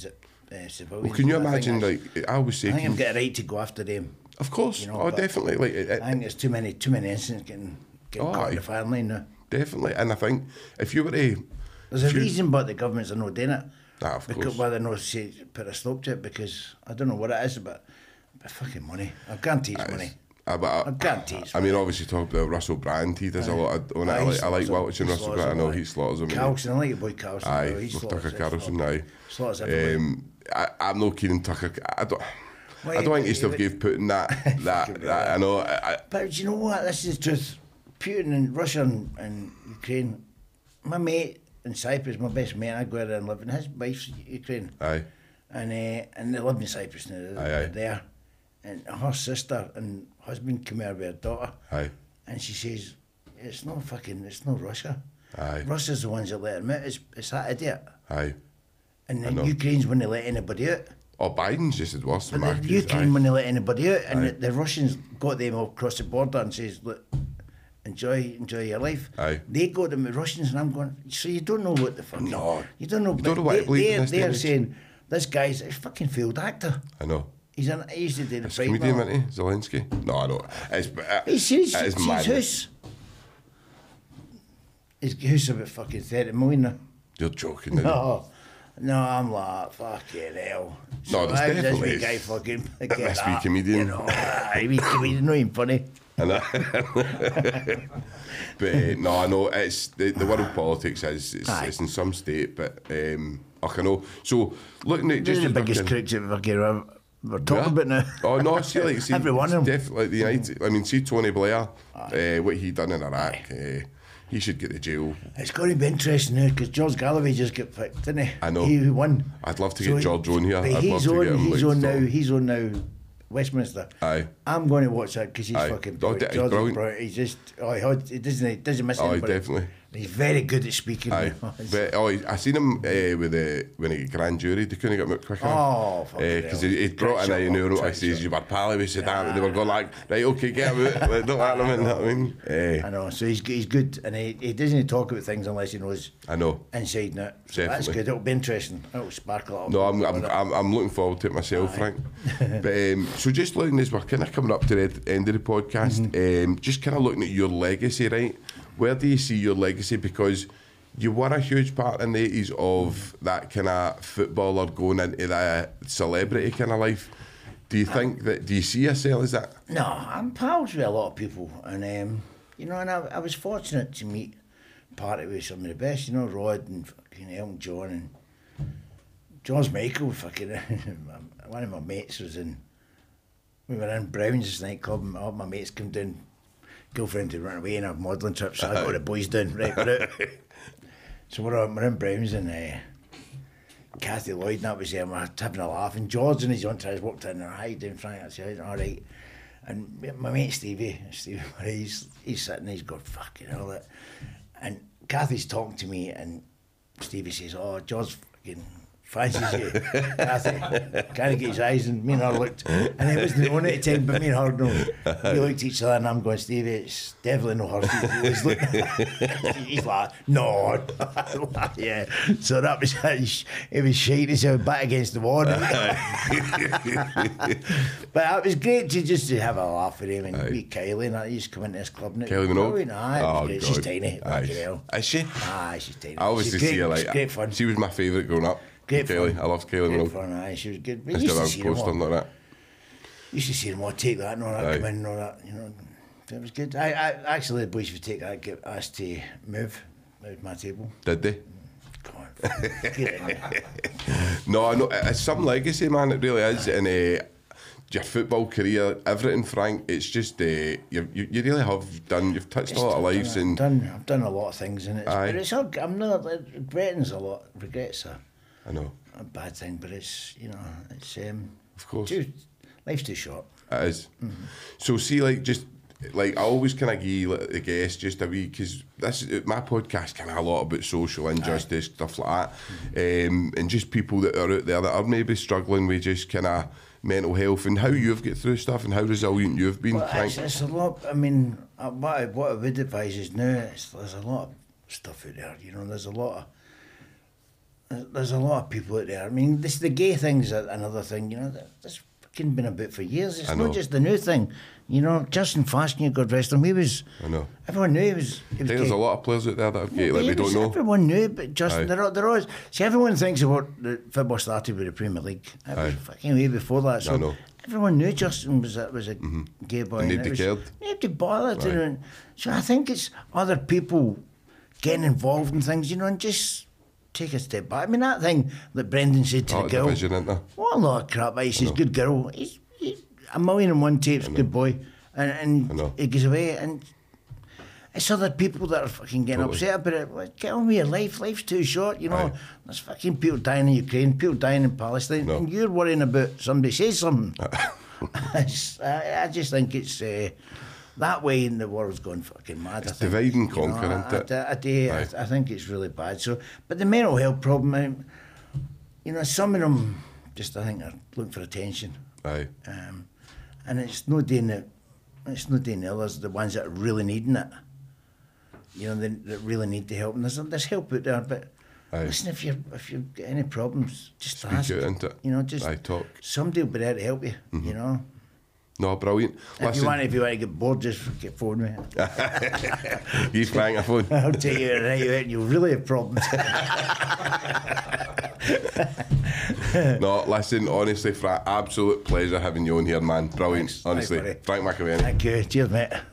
Speaker 3: uh, civilians.
Speaker 2: Well, can you imagine? Like I always say,
Speaker 3: I think I've got a right to go after them.
Speaker 2: Of course. You know, oh, definitely. Like it,
Speaker 3: I think there's too many too many incidents getting getting oh, caught in the firing line now.
Speaker 2: Definitely, and I think if you were to,
Speaker 3: there's a reason, but the governments are not doing it.
Speaker 2: Ah, of
Speaker 3: because
Speaker 2: course.
Speaker 3: why they're not say put a stop to it, because I don't know what it is, but but fucking money. I guarantee it's money.
Speaker 2: Uh, but I,
Speaker 3: I guarantee it's
Speaker 2: I mean, obviously, talk about Russell Brand. He does aye. a lot of, on it. I like, I like watching Russell Brand. I know he slaughters him.
Speaker 3: Carlson, I like your boy Carlson.
Speaker 2: Aye,
Speaker 3: he
Speaker 2: Tucker Carlson. Aye,
Speaker 3: slaughters everybody.
Speaker 2: Um, I, I'm not keen on Tucker. I don't.
Speaker 3: Well,
Speaker 2: I don't think he still gave Putin that. that, that I know. I, I,
Speaker 3: but you know what? This is the truth. Putin and Russia and, and Ukraine. My mate in Cyprus, my best mate, I go there and live, and his wife's Ukraine.
Speaker 2: Aye.
Speaker 3: And uh, and they live in Cyprus now. They're,
Speaker 2: aye,
Speaker 3: they're
Speaker 2: aye.
Speaker 3: there. And her sister and husband come here with her daughter.
Speaker 2: Aye.
Speaker 3: And she says, it's not fucking, it's not Russia.
Speaker 2: Aye.
Speaker 3: Russia's the ones that let him out. It's, it's that idiot.
Speaker 2: Aye.
Speaker 3: And the Ukraine's when they let anybody out.
Speaker 2: Oh, Biden's just as worse than
Speaker 3: But the Ukraine when they let anybody out, and the, the Russians got them all across the border and says, look, enjoy enjoy your life.
Speaker 2: Aye.
Speaker 3: They got them with Russians, and I'm going, so you don't know what the fuck.
Speaker 2: No.
Speaker 3: You don't know.
Speaker 2: You don't know what
Speaker 3: they,
Speaker 2: to believe in
Speaker 3: they're,
Speaker 2: this
Speaker 3: they're
Speaker 2: stage.
Speaker 3: saying, this guy's a fucking failed actor.
Speaker 2: I know.
Speaker 3: He's an, he used to do the
Speaker 2: It's
Speaker 3: fight.
Speaker 2: comedian,
Speaker 3: now.
Speaker 2: isn't he? Zelensky? No, I know. It's, it,
Speaker 3: He's serious.
Speaker 2: it is
Speaker 3: His
Speaker 2: mad.
Speaker 3: house. His house about fucking thirty million now.
Speaker 2: You're joking, isn't
Speaker 3: No, no, I'm like, fucking hell.
Speaker 2: No, there's
Speaker 3: how does
Speaker 2: definitely-
Speaker 3: This wee guy fucking get
Speaker 2: This wee
Speaker 3: that,
Speaker 2: comedian.
Speaker 3: You know, aye, wee comedian, not even funny.
Speaker 2: I know. But uh, no, I know it's the, the world politics is it's,
Speaker 3: Aye.
Speaker 2: it's in some state, but um, I know. So looking at
Speaker 3: This
Speaker 2: just
Speaker 3: is the
Speaker 2: as
Speaker 3: biggest
Speaker 2: fucking-
Speaker 3: crooks that fucking we're, we're talking
Speaker 2: Yeah.
Speaker 3: about now.
Speaker 2: Oh no, see, like, see,
Speaker 3: Every one of them.
Speaker 2: definitely the United. I mean, see Tony Blair, uh, what he done in Iraq. Uh, he should get to jail.
Speaker 3: It's going to be interesting now because George Galloway just got picked, didn't he?
Speaker 2: I know.
Speaker 3: He won.
Speaker 2: I'd love to
Speaker 3: So
Speaker 2: get
Speaker 3: he-
Speaker 2: George on here.
Speaker 3: But
Speaker 2: I'd
Speaker 3: he's
Speaker 2: love to
Speaker 3: on.
Speaker 2: get him.
Speaker 3: He's
Speaker 2: like,
Speaker 3: on now.
Speaker 2: talk.
Speaker 3: He's on now. Westminster.
Speaker 2: Aye.
Speaker 3: I'm going to watch that because he's
Speaker 2: Aye.
Speaker 3: fucking
Speaker 2: Oh,
Speaker 3: brilliant.
Speaker 2: de- he's
Speaker 3: George is
Speaker 2: brilliant.
Speaker 3: brilliant. He's just oh he, had, he doesn't he doesn't miss
Speaker 2: Oh,
Speaker 3: anybody.
Speaker 2: definitely.
Speaker 3: He's very good at speaking.
Speaker 2: Aye, but oh, I seen him uh, with the when he grand jury. They couldn't get him out quicker.
Speaker 3: Oh, fucking
Speaker 2: because
Speaker 3: hell.
Speaker 2: he he'd brought in
Speaker 3: Trick
Speaker 2: a
Speaker 3: shot,
Speaker 2: neuro. I
Speaker 3: trick
Speaker 2: says
Speaker 3: shot.
Speaker 2: you were pally with Saddam. And they were going like, right, okay, get him out. Like, don't let him in. You know what I mean, uh,
Speaker 3: I know. So he's he's good, and he, he doesn't talk about things unless he knows
Speaker 2: I know.
Speaker 3: inside and out. So that's
Speaker 2: Definitely.
Speaker 3: good. It'll be interesting. It'll sparkle up.
Speaker 2: No, I'm I'm, I'm I'm looking forward to it myself, Frank. But um, so just looking as we're kind of coming up to the end of the podcast,
Speaker 3: Mm-hmm.
Speaker 2: um, just kind of looking at your legacy, right? Where do you see your legacy? Because you were a huge part in the eighties of that kind of footballer going into that celebrity kind of life. Do you think that? Do you see yourself as that?
Speaker 3: No, I'm pals with a lot of people, and um, you know, and I, I was fortunate to meet party with some of the best. You know, Rod and fucking Elton John and George Michael. Fucking one of my mates was in. We were in Brown's nightclub, and all my mates come down. Girlfriend had run away on a modelling trip, so I got the boys down. Right, we're out. So we're, we're in Brown's, and uh, Kathy Lloyd and that was there, and we're having a laugh. And George and his entourage walked in, and I hi, down Frank. I said, all right. And my mate Stevie, Stevie, he's he's sitting, he's going, fucking hell. That. And Kathy's talking to me, and Stevie says, oh, George fucking fancies you. Kathy, can't get his eyes, and me and her looked. And it wasn't on at the time, but me and her, no. We looked at each other, and I'm going, Stevie, it's definitely no her. He was looking, he's like, no. Yeah. So that was, it was shite as hell, back against the wall. But it was great to just to have a laugh with him and
Speaker 2: Aye.
Speaker 3: meet Kylie, and I used to come into this club. And it
Speaker 2: Kylie
Speaker 3: was
Speaker 2: Minogue?
Speaker 3: brilliant. Aye, it was
Speaker 2: Oh,
Speaker 3: great. She's
Speaker 2: God.
Speaker 3: tiny.
Speaker 2: Aye.
Speaker 3: Fucking hell.
Speaker 2: Is she?
Speaker 3: Aye, she's tiny.
Speaker 2: I always
Speaker 3: she's
Speaker 2: used to
Speaker 3: great,
Speaker 2: see her
Speaker 3: it's
Speaker 2: like
Speaker 3: great fun.
Speaker 2: She was my favourite growing up.
Speaker 3: Great
Speaker 2: Kylie,
Speaker 3: fun.
Speaker 2: I loved Kylie
Speaker 3: Great
Speaker 2: Minogue.
Speaker 3: fun, aye, she was good. But
Speaker 2: I
Speaker 3: you
Speaker 2: still
Speaker 3: used to
Speaker 2: have
Speaker 3: see them
Speaker 2: poster
Speaker 3: all.
Speaker 2: and all that.
Speaker 3: You used to see them all take that and all that,
Speaker 2: Aye.
Speaker 3: come in and all that, you know. It was good. I, I actually, the boys would take that, get asked to move, move my table.
Speaker 2: Did they?
Speaker 3: Come on. Get in there.
Speaker 2: No, I know it's some legacy, man. It really is, and uh, your football career, everything, Frank. It's just uh, you, you, you really have done. You've touched a lot of lives,
Speaker 3: I've
Speaker 2: and
Speaker 3: done, I've done a lot of things in it.
Speaker 2: Aye.
Speaker 3: But it's all, I'm not, regretting's a lot, regrets are
Speaker 2: I know,
Speaker 3: a bad thing, but it's, you know, it's, um,
Speaker 2: of course,
Speaker 3: too, life's too short.
Speaker 2: it is. So see, like just. Like I always kind of give like, the guests just a wee because this my podcast kind of a lot about social injustice stuff like that, um, and just people that are out there that are maybe struggling with just kind of mental health and how you've get through stuff and how resilient you've been.
Speaker 3: Well,
Speaker 2: Frank.
Speaker 3: it's, it's a lot. I mean, uh, what I, what I would advise is now it's, there's a lot of stuff out there. You know, there's a lot of there's a lot of people out there. I mean, this the gay thing's a- another thing. You know, that, that's fucking been about for years. It's
Speaker 2: I know.
Speaker 3: not just the new thing. You know, Justin Fashanu, God rest him, he was.
Speaker 2: I know.
Speaker 3: Everyone knew he was. He
Speaker 2: I
Speaker 3: was
Speaker 2: think there's
Speaker 3: gay.
Speaker 2: a lot of players out there that are gay, like
Speaker 3: He
Speaker 2: we don't
Speaker 3: was-
Speaker 2: know.
Speaker 3: Everyone knew, but Justin,
Speaker 2: Aye.
Speaker 3: they're, all- they're always. See, everyone thinks about the football started with the Premier League. It
Speaker 2: Aye.
Speaker 3: was fucking way before that. So
Speaker 2: I know.
Speaker 3: everyone knew Justin was a, was a gay boy.
Speaker 2: And
Speaker 3: it
Speaker 2: nobody
Speaker 3: was-
Speaker 2: cared.
Speaker 3: Nobody bothered. You
Speaker 2: Aye.
Speaker 3: know. So I think it's other people getting involved in things, you know, and just take a step back. I mean, that thing that Brendan said to
Speaker 2: A lot
Speaker 3: the
Speaker 2: of
Speaker 3: girl.
Speaker 2: division, isn't there?
Speaker 3: What a lot of crap. He says, good girl. He's, he, a million and one tapes, good boy. And,
Speaker 2: I know.
Speaker 3: and he goes away and it's other people that are fucking getting
Speaker 2: Totally.
Speaker 3: upset about it. Well, get on with your life. Life's too short, you know.
Speaker 2: Aye.
Speaker 3: There's fucking people dying in Ukraine, people dying in Palestine,
Speaker 2: No.
Speaker 3: and you're worrying about somebody says something. It's- I, I just think it's uh, that way in the world's gone fucking mad.
Speaker 2: It's
Speaker 3: I think.
Speaker 2: divide and
Speaker 3: You
Speaker 2: conquer,
Speaker 3: know,
Speaker 2: isn't it?
Speaker 3: I, I, I, do- I,
Speaker 2: Aye.
Speaker 3: I think it's really bad. So, but the mental health problem, I, you know, some of them just I think are looking for attention.
Speaker 2: Aye.
Speaker 3: Um, and it's not doing it. It's not doing the others, the ones that are really needing it. You know, they, that really need the help. And there's there's help out there, but
Speaker 2: Aye.
Speaker 3: Listen, if you if you've got any problems, just
Speaker 2: Speak
Speaker 3: ask.
Speaker 2: out into it.
Speaker 3: You know, just
Speaker 2: Aye, talk.
Speaker 3: somebody will be there to help you.
Speaker 2: Mm-hmm.
Speaker 3: You know.
Speaker 2: No, brilliant.
Speaker 3: If
Speaker 2: Listen,
Speaker 3: you want, if you want to get bored, just get phone me.
Speaker 2: He's francophone.
Speaker 3: I'll tell you right out, you'll really have problems.
Speaker 2: No, listen, honestly, Frank, absolute pleasure having you on here, man. Brilliant,
Speaker 3: Thanks.
Speaker 2: honestly.
Speaker 3: Thanks,
Speaker 2: Frank McAvenny.
Speaker 3: Thank you. Cheers, mate.